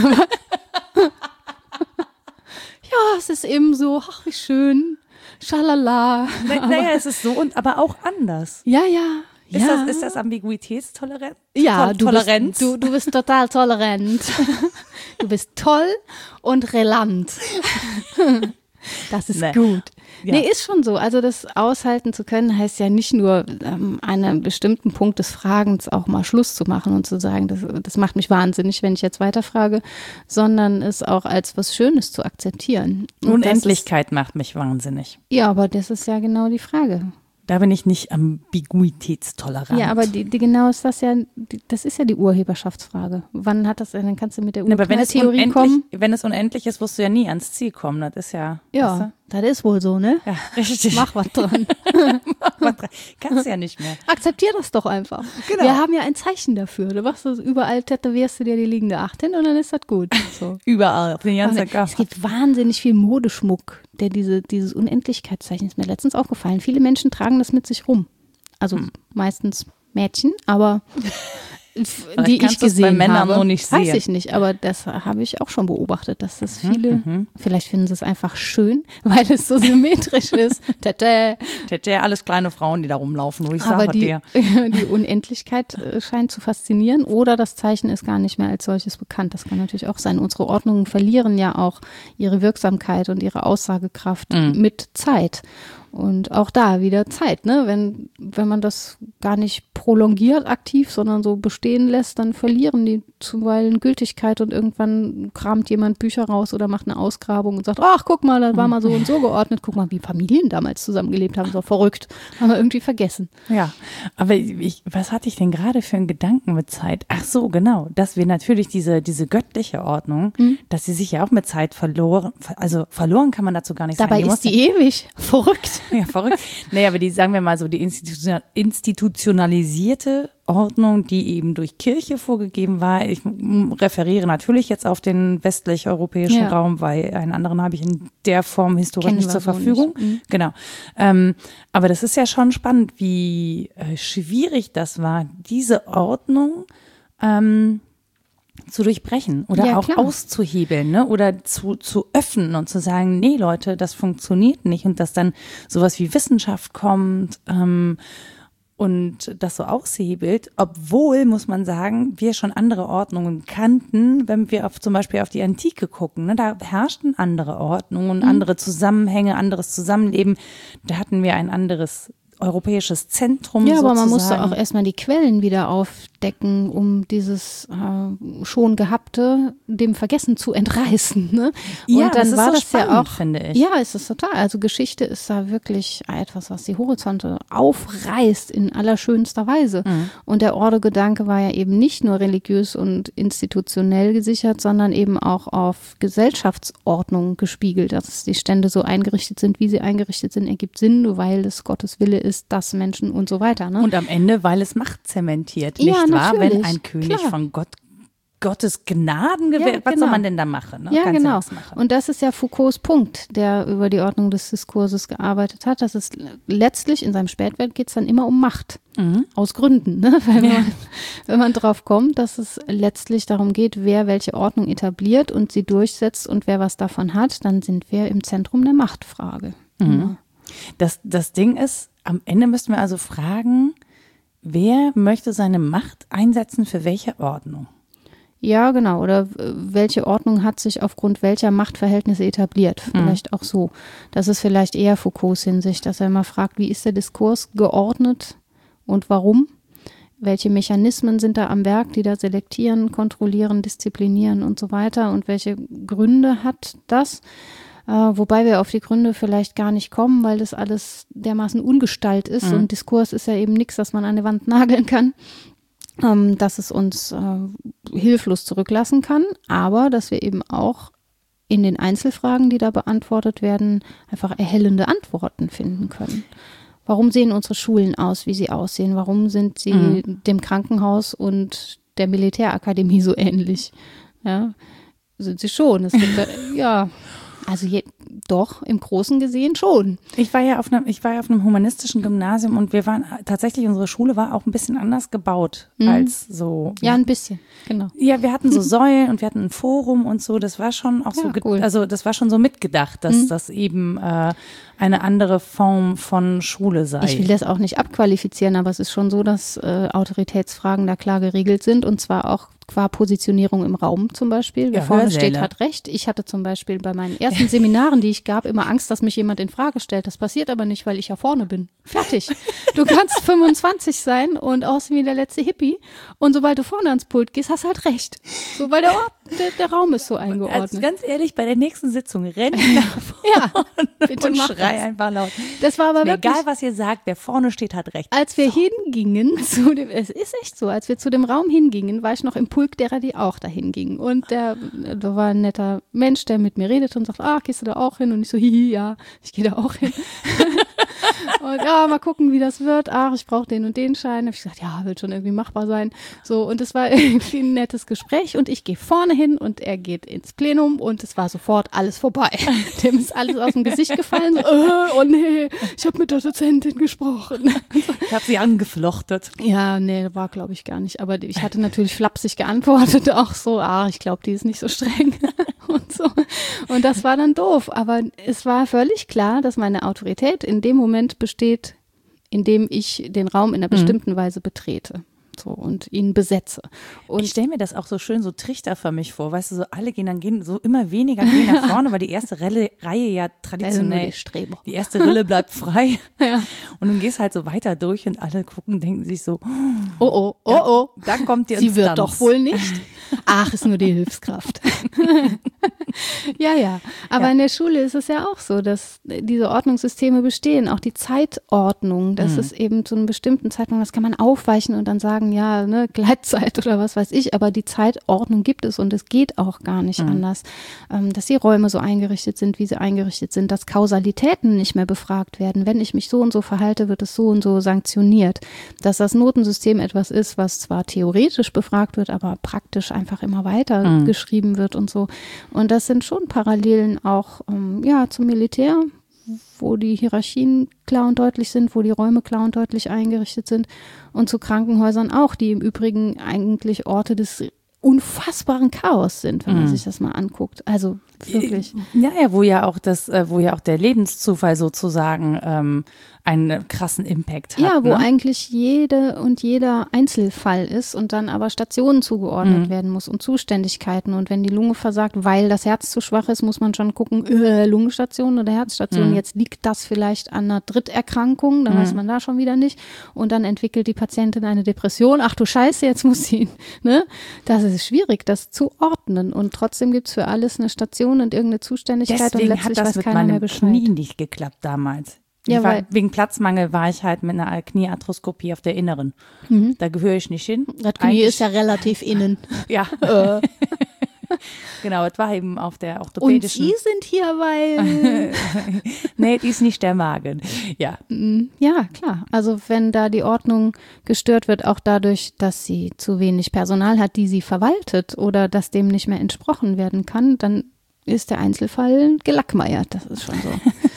Ja, es ist eben so, ach, wie schön, schalala. Na, naja, es ist so, und aber auch anders. Ja, ja. Ist, ja. das, ist das Ambiguitätstoleranz? Ja, du Toleranz? bist, du, du bist total tolerant. Du bist toll und relant. Das ist nee. gut. Ja. Nee, ist schon so. Also das aushalten zu können, heißt ja nicht nur ähm, an einem bestimmten Punkt des Fragens auch mal Schluss zu machen und zu sagen, das, das macht mich wahnsinnig, wenn ich jetzt weiterfrage, sondern es auch als was Schönes zu akzeptieren. Und Unendlichkeit ist, macht mich wahnsinnig. Ja, aber das ist ja genau die Frage. Da bin ich nicht ambiguitätstolerant. Ja, aber die, die genau ist das ja, die, das ist ja die Urheberschaftsfrage. Wann hat das, dann kannst du mit der Urhebertheorie kommen. Wenn es unendlich ist, wirst du ja nie ans Ziel kommen. Das ist ja. Ja, weißt du? Das ist wohl so, ne? Ja, richtig. Mach was dran. Mach was dran. Kannst du ja nicht mehr. Akzeptier das doch einfach. Genau. Wir haben ja ein Zeichen dafür. Du machst das überall, tätowierst du dir die liegende Acht hin und dann ist das gut. So. Überall, auf den ganzen Körper. Es gibt wahnsinnig viel Modeschmuck, der diese, dieses Unendlichkeitszeichen ist mir letztens aufgefallen. Viele Menschen tragen das mit sich rum. Also hm. meistens Mädchen, aber die ich gesehen bei Männern habe, noch nicht sehen. Weiß ich nicht, aber das habe ich auch schon beobachtet, dass das viele, mhm. vielleicht finden sie es einfach schön, weil es so symmetrisch ist. Tete. Tete, alles kleine Frauen, die da rumlaufen, wo ich aber sage die, dir. Die Unendlichkeit scheint zu faszinieren oder das Zeichen ist gar nicht mehr als solches bekannt. Das kann natürlich auch sein. Unsere Ordnungen verlieren ja auch ihre Wirksamkeit und ihre Aussagekraft mhm. mit Zeit. Und auch da wieder Zeit, ne? Wenn, wenn man das gar nicht prolongiert aktiv, sondern so bestehen lässt, dann verlieren die zuweilen Gültigkeit und irgendwann kramt jemand Bücher raus oder macht eine Ausgrabung und sagt, ach, guck mal, das war mal so und so geordnet. Guck mal, wie Familien damals zusammengelebt haben, so verrückt. Haben wir irgendwie vergessen. Ja, aber ich, was hatte ich denn gerade für einen Gedanken mit Zeit? Ach so, genau, dass wir natürlich diese, diese göttliche Ordnung, mhm. dass sie sich ja auch mit Zeit verloren, also verloren kann man dazu gar nicht Dabei sagen. Dabei ist die ewig. Verrückt. Ja, verrückt. Naja, aber die, sagen wir mal so, die institution- institutionalisierte Ordnung, die eben durch Kirche vorgegeben war. Ich referiere natürlich jetzt auf den westlich-europäischen ja. Raum, weil einen anderen habe ich in der Form historisch nicht zur Verfügung. So nicht. Mhm. Genau. Ähm, aber das ist ja schon spannend, wie äh, schwierig das war, diese Ordnung ähm, zu durchbrechen oder ja, auch klar. auszuhebeln, ne? Oder zu, zu öffnen und zu sagen, nee Leute, das funktioniert nicht, und dass dann sowas wie Wissenschaft kommt ähm, und das so aushebelt, obwohl, muss man sagen, wir schon andere Ordnungen kannten, wenn wir auf, zum Beispiel auf die Antike gucken, ne? Da herrschten andere Ordnungen, mhm. andere Zusammenhänge, anderes Zusammenleben, da hatten wir ein anderes europäisches Zentrum. Ja, aber sozusagen. Man musste auch erstmal die Quellen wieder aufdecken, um dieses äh, schon Gehabte dem Vergessen zu entreißen. Ne? Und ja, dann das war ist so das spannend, ja auch, finde ich. Ja, ist es total. Also Geschichte ist da wirklich etwas, was die Horizonte aufreißt in allerschönster Weise. Mhm. Und der Ordo-Gedanke war ja eben nicht nur religiös und institutionell gesichert, sondern eben auch auf Gesellschaftsordnung gespiegelt. Dass die Stände so eingerichtet sind, wie sie eingerichtet sind, ergibt Sinn, weil es Gottes Wille ist, dass Menschen und so weiter. Ne? Und am Ende, weil es Macht zementiert, ja, nicht wahr? Natürlich. Wenn ein König Klar. von Gott, Gottes Gnaden gewährt, ja, was genau. soll man denn da machen? Ne? Ja, Kannst genau. Ja machen. Und das ist ja Foucaults Punkt, der über die Ordnung des Diskurses gearbeitet hat. Das ist letztlich, in seinem Spätwerk geht es dann immer um Macht. Mhm. Aus Gründen, ne? Weil man, ja. wenn man drauf kommt, dass es letztlich darum geht, wer welche Ordnung etabliert und sie durchsetzt und wer was davon hat, dann sind wir im Zentrum der Machtfrage. Mhm. Ja. Das, das Ding ist, am Ende müssten wir also fragen, wer möchte seine Macht einsetzen für welche Ordnung? Ja, genau. Oder welche Ordnung hat sich aufgrund welcher Machtverhältnisse etabliert? Vielleicht mhm. auch so. Das ist vielleicht eher Foucaults Hinsicht, dass er immer fragt, wie ist der Diskurs geordnet und warum? Welche Mechanismen sind da am Werk, die da selektieren, kontrollieren, disziplinieren und so weiter? Und welche Gründe hat das? Uh, wobei wir auf die Gründe vielleicht gar nicht kommen, weil das alles dermaßen ungestalt ist. Mhm. Und Diskurs ist ja eben nichts, das man an die Wand nageln kann, ähm, dass es uns äh, hilflos zurücklassen kann, aber dass wir eben auch in den Einzelfragen, die da beantwortet werden, einfach erhellende Antworten finden können. Warum sehen unsere Schulen aus, wie sie aussehen? Warum sind sie mhm. dem Krankenhaus und der Militärakademie so ähnlich? Ja, sind sie schon. Es gibt da, ja... Also je, doch, im Großen gesehen schon. Ich war ja auf einem, ich war ja auf einem humanistischen Gymnasium und wir waren tatsächlich, unsere Schule war auch ein bisschen anders gebaut mhm. als so. Ja, ja, ein bisschen, genau. Ja, wir hatten so Säulen und wir hatten ein Forum und so. Das war schon auch ja, so, cool. also das war schon so mitgedacht, dass mhm. das eben äh, eine andere Form von Schule sei. Ich will das auch nicht abqualifizieren, aber es ist schon so, dass äh, Autoritätsfragen da klar geregelt sind und zwar auch qua Positionierung im Raum zum Beispiel. Wer ja, vorne Hörsäle. Steht, hat recht. Ich hatte zum Beispiel bei meinen ersten Seminaren, die ich gab, immer Angst, dass mich jemand in Frage stellt. Das passiert aber nicht, weil ich ja vorne bin. Fertig. Du kannst fünfundzwanzig sein und aussehen wie der letzte Hippie und sobald du vorne ans Pult gehst, hast du halt recht. So, weil der Ort, der, der Raum ist so eingeordnet. Also ganz ehrlich, bei der nächsten Sitzung renn ich nach vorne ja, bitte und mach schrei das. einfach laut. Das war aber mir wirklich, egal, was ihr sagt, wer vorne steht, hat recht. Als wir so. hingingen zu dem, es ist echt so, als wir zu dem Raum hingingen, war ich noch im Pulk derer, die auch dahin gingen. Und der, da war ein netter Mensch, der mit mir redete und sagt, ah, gehst du da auch hin? Und ich so, hihi, ja, ich gehe da auch hin. Und ja, mal gucken, wie das wird. Ach, ich brauche den und den Schein. Habe ich gesagt, ja, wird schon irgendwie machbar sein. So, und es war irgendwie ein nettes Gespräch und ich gehe vorne hin und er geht ins Plenum und es war sofort alles vorbei. Dem ist alles aus dem Gesicht gefallen. So, oh, oh nee, ich habe mit der Dozentin gesprochen. Ich habe sie angeflochtet. Ja, nee, war glaube ich gar nicht. Aber ich hatte natürlich flapsig geantwortet, auch so, ah, ich glaube, die ist nicht so streng und so. Und das war dann doof. Aber es war völlig klar, dass meine Autorität in dem Moment besteht, in dem ich den Raum in einer bestimmten mhm. Weise betrete. So, und ihn besetze. Und ich stelle mir das auch so schön so trichterförmig vor, weißt du, so alle gehen dann gehen so immer weniger gehen nach vorne, weil die erste Relle, Reihe ja traditionell, die, die erste Rille bleibt frei ja. und dann gehst halt so weiter durch und alle gucken, denken sich so, oh oh, oh da, oh, da kommt die sie Instanz. wird doch wohl nicht. Ach, ist nur die Hilfskraft. ja, ja, aber ja. in der Schule ist es ja auch so, dass diese Ordnungssysteme bestehen, auch die Zeitordnung, das mhm. ist eben zu einem bestimmten Zeitpunkt, das kann man aufweichen und dann sagen, ja, ne, Gleitzeit oder was weiß ich, aber die Zeitordnung gibt es und es geht auch gar nicht mhm. anders, ähm, dass die Räume so eingerichtet sind, wie sie eingerichtet sind, dass Kausalitäten nicht mehr befragt werden. Wenn ich mich so und so verhalte, wird es so und so sanktioniert. Dass das Notensystem etwas ist, was zwar theoretisch befragt wird, aber praktisch einfach immer weiter mhm. geschrieben wird und so. Und das sind schon Parallelen auch ähm, ja, zum Militär, wo die Hierarchien klar und deutlich sind, wo die Räume klar und deutlich eingerichtet sind und zu Krankenhäusern auch, die im Übrigen eigentlich Orte des unfassbaren Chaos sind, wenn man mhm. sich das mal anguckt. Also wirklich. Ja, ja, wo ja auch das, wo ja auch der Lebenszufall sozusagen ähm, einen krassen Impact hat. Ja, wo ne? eigentlich jede und jeder Einzelfall ist und dann aber Stationen zugeordnet mhm. werden muss und Zuständigkeiten. Und wenn die Lunge versagt, weil das Herz zu schwach ist, muss man schon gucken, äh, Lungenstation oder Herzstation. Mhm. Jetzt liegt das vielleicht an einer Dritterkrankung, dann mhm. weiß man da schon wieder nicht. Und dann entwickelt die Patientin eine Depression. Ach du Scheiße, jetzt muss sie, ne? Das ist schwierig, das zu ordnen. Und trotzdem gibt's für alles eine Station und irgendeine Zuständigkeit. Deswegen und letztlich hat das weiß mit keiner meinem mehr Bescheid. Knie nicht geklappt damals. Ja, war, weil, wegen Platzmangel war ich halt mit einer Kniearthroskopie auf der Inneren. Mhm. Da gehöre ich nicht hin. Das Knie Eigentlich, ist ja relativ innen. Ja. Äh. Genau, es war eben auf der orthopädischen. Und Sie sind hier, weil… Nee, die ist nicht der Magen. Ja. Ja, klar. Also wenn da die Ordnung gestört wird, auch dadurch, dass sie zu wenig Personal hat, die sie verwaltet oder dass dem nicht mehr entsprochen werden kann, dann ist der Einzelfall gelackmeiert. Das ist schon so.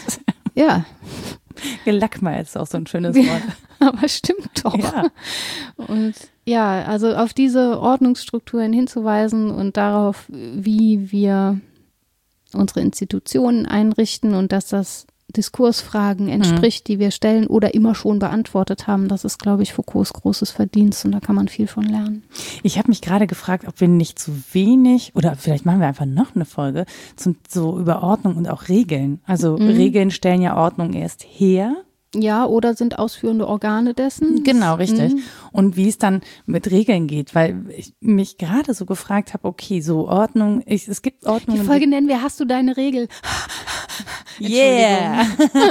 Ja. Gelackmeiert ist auch so ein schönes Wort. Aber stimmt doch. Ja. Und ja, also auf diese Ordnungsstrukturen hinzuweisen und darauf, wie wir unsere Institutionen einrichten und dass das Diskursfragen entspricht, mhm. die wir stellen oder immer schon beantwortet haben. Das ist, glaube ich, Foucaults großes Verdienst und da kann man viel von lernen. Ich habe mich gerade gefragt, ob wir nicht zu wenig oder vielleicht machen wir einfach noch eine Folge zum, so über Ordnung und auch Regeln. Also mhm. Regeln stellen ja Ordnung erst her. Ja, oder sind ausführende Organe dessen. Genau, richtig. Mhm. Und wie es dann mit Regeln geht, weil ich mich gerade so gefragt habe, okay, so Ordnung, ich, es gibt Ordnung. Die Folge nennen wir, hast du deine Regel? Yeah.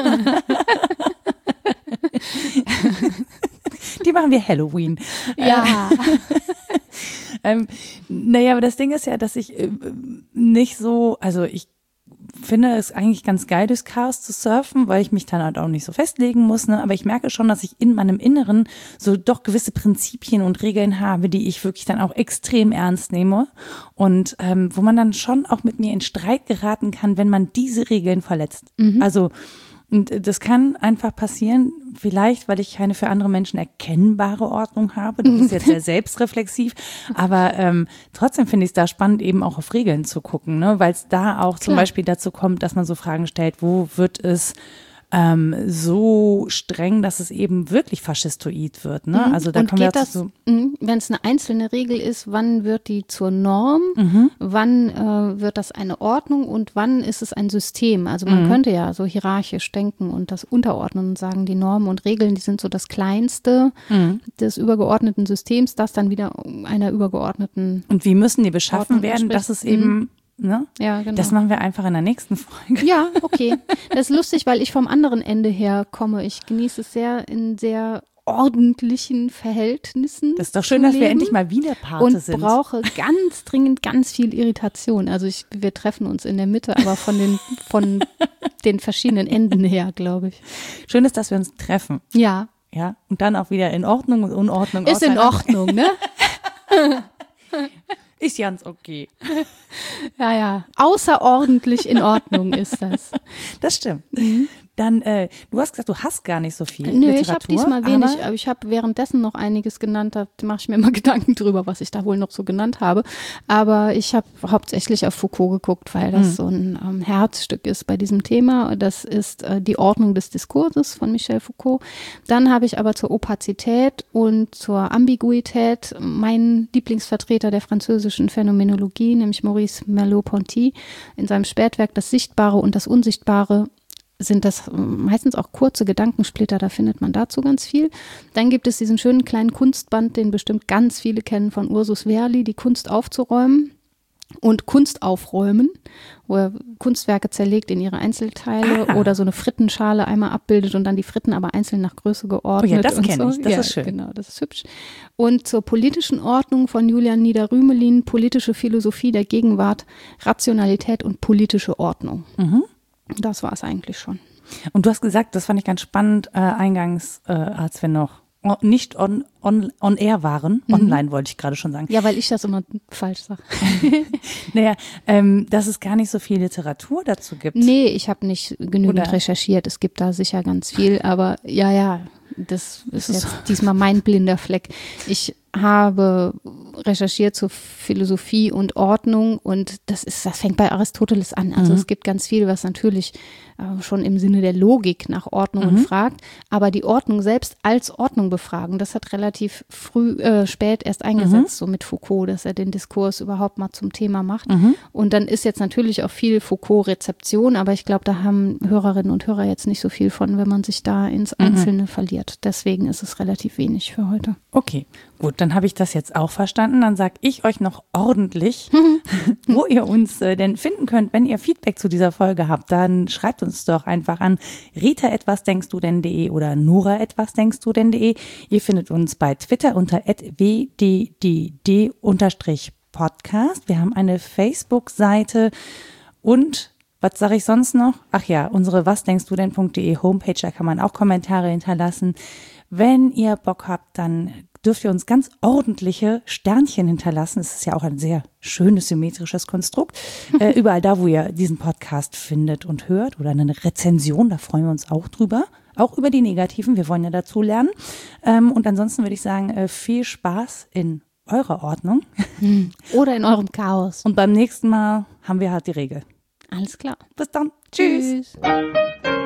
Die machen wir Halloween. Ja. ähm, naja, aber das Ding ist ja, dass ich äh, nicht so, also ich finde es eigentlich ganz geil, durchs Chaos zu surfen, weil ich mich dann halt auch nicht so festlegen muss. Ne? Aber ich merke schon, dass ich in meinem Inneren so doch gewisse Prinzipien und Regeln habe, die ich wirklich dann auch extrem ernst nehme. Und ähm, wo man dann schon auch mit mir in Streit geraten kann, wenn man diese Regeln verletzt. Mhm. Also und das kann einfach passieren, vielleicht, weil ich keine für andere Menschen erkennbare Ordnung habe. Das ist jetzt sehr selbstreflexiv. Aber ähm, trotzdem finde ich es da spannend, eben auch auf Regeln zu gucken, ne? Weil es da auch Klar. zum Beispiel dazu kommt, dass man so Fragen stellt, wo wird es ähm, so streng, dass es eben wirklich faschistoid wird. Ne? Mhm. Also da Und kommen wir geht das, so wenn es eine einzelne Regel ist, wann wird die zur Norm, mhm. wann äh, wird das eine Ordnung und wann ist es ein System? Also man mhm. könnte ja so hierarchisch denken und das unterordnen und sagen, die Normen und Regeln, die sind so das Kleinste mhm. des übergeordneten Systems, das dann wieder einer übergeordneten Und wie müssen die beschaffen Ordnung werden, dass es eben mhm. Ne? Ja, genau. Das machen wir einfach in der nächsten Folge. Ja, okay. Das ist lustig, weil ich vom anderen Ende her komme. Ich genieße es sehr in sehr ordentlichen Verhältnissen. Das ist doch schön, dass wir endlich mal wieder Pate sind. Und brauche ganz dringend ganz viel Irritation. Also ich, wir treffen uns in der Mitte, aber von den, von den verschiedenen Enden her, glaube ich. Schön ist, dass wir uns treffen. Ja. Ja. Und dann auch wieder in Ordnung und Unordnung. Ist in Ordnung, ne? Ist ganz okay. Ja, ja. Außerordentlich in Ordnung ist das. Das stimmt. Mhm. Dann, äh, du hast gesagt, du hast gar nicht so viel Nö, Literatur. ich habe diesmal wenig, aber, aber ich habe währenddessen noch einiges genannt, da mache ich mir immer Gedanken drüber, was ich da wohl noch so genannt habe. Aber ich habe hauptsächlich auf Foucault geguckt, weil das mhm. so ein ähm, Herzstück ist bei diesem Thema. Das ist äh, die Ordnung des Diskurses von Michel Foucault. Dann habe ich aber zur Opazität und zur Ambiguität meinen Lieblingsvertreter der französischen Phänomenologie, nämlich Maurice Merleau-Ponty, in seinem Spätwerk Das Sichtbare und das Unsichtbare, sind das meistens auch kurze Gedankensplitter, da findet man dazu ganz viel. Dann gibt es diesen schönen kleinen Kunstband, den bestimmt ganz viele kennen, von Ursus Verli, die Kunst aufzuräumen und Kunst aufräumen, wo er Kunstwerke zerlegt in ihre Einzelteile ah. oder so eine Frittenschale einmal abbildet und dann die Fritten aber einzeln nach Größe geordnet. Oh ja, das kenne so. ich, das ja, ist schön. Genau, das ist hübsch. Und zur politischen Ordnung von Julian Nieder-Rümelin, politische Philosophie der Gegenwart, Rationalität und politische Ordnung. Mhm. Das war es eigentlich schon. Und du hast gesagt, das fand ich ganz spannend, äh, eingangs, äh, als wir noch nicht on, on, on air waren, mhm. online wollte ich gerade schon sagen. Ja, weil ich das immer falsch sage. Naja, ähm, dass es gar nicht so viel Literatur dazu gibt. Nee, ich habe nicht genügend Oder? recherchiert. Es gibt da sicher ganz viel, aber ja, ja, das ist jetzt diesmal mein blinder Fleck. Ich habe recherchiert zur Philosophie und Ordnung und das ist, das fängt bei Aristoteles an. Also mhm. es gibt ganz viel, was natürlich äh, schon im Sinne der Logik nach Ordnungen mhm. fragt, aber die Ordnung selbst als Ordnung befragen, das hat relativ früh, äh, spät erst eingesetzt, mhm. so mit Foucault, dass er den Diskurs überhaupt mal zum Thema macht. Mhm. Und dann ist jetzt natürlich auch viel Foucault-Rezeption, aber ich glaube, da haben Hörerinnen und Hörer jetzt nicht so viel von, wenn man sich da ins Einzelne mhm. verliert. Deswegen ist es relativ wenig für heute. Okay, gut, dann habe ich das jetzt auch verstanden. Dann sage ich euch noch ordentlich, wo ihr uns äh, denn finden könnt. Wenn ihr Feedback zu dieser Folge habt, dann schreibt uns doch einfach an rita etwas denkst du denn punkt de oder nora etwas denkst du denn punkt de. Ihr findet uns bei Twitter unter at w d d d Podcast. Wir haben eine Facebook-Seite und was sage ich sonst noch? Ach ja, unsere was denkst du denn punkt de Homepage, da kann man auch Kommentare hinterlassen. Wenn ihr Bock habt, dann dürft ihr uns ganz ordentliche Sternchen hinterlassen. Es ist ja auch ein sehr schönes, symmetrisches Konstrukt. Äh, überall da, wo ihr diesen Podcast findet und hört oder eine Rezension, da freuen wir uns auch drüber. Auch über die negativen, wir wollen ja dazu lernen. Ähm, und ansonsten würde ich sagen, äh, viel Spaß in eurer Ordnung. Oder in eurem Chaos. Und beim nächsten Mal haben wir halt die Regel. Alles klar. Bis dann. Tschüss. Tschüss.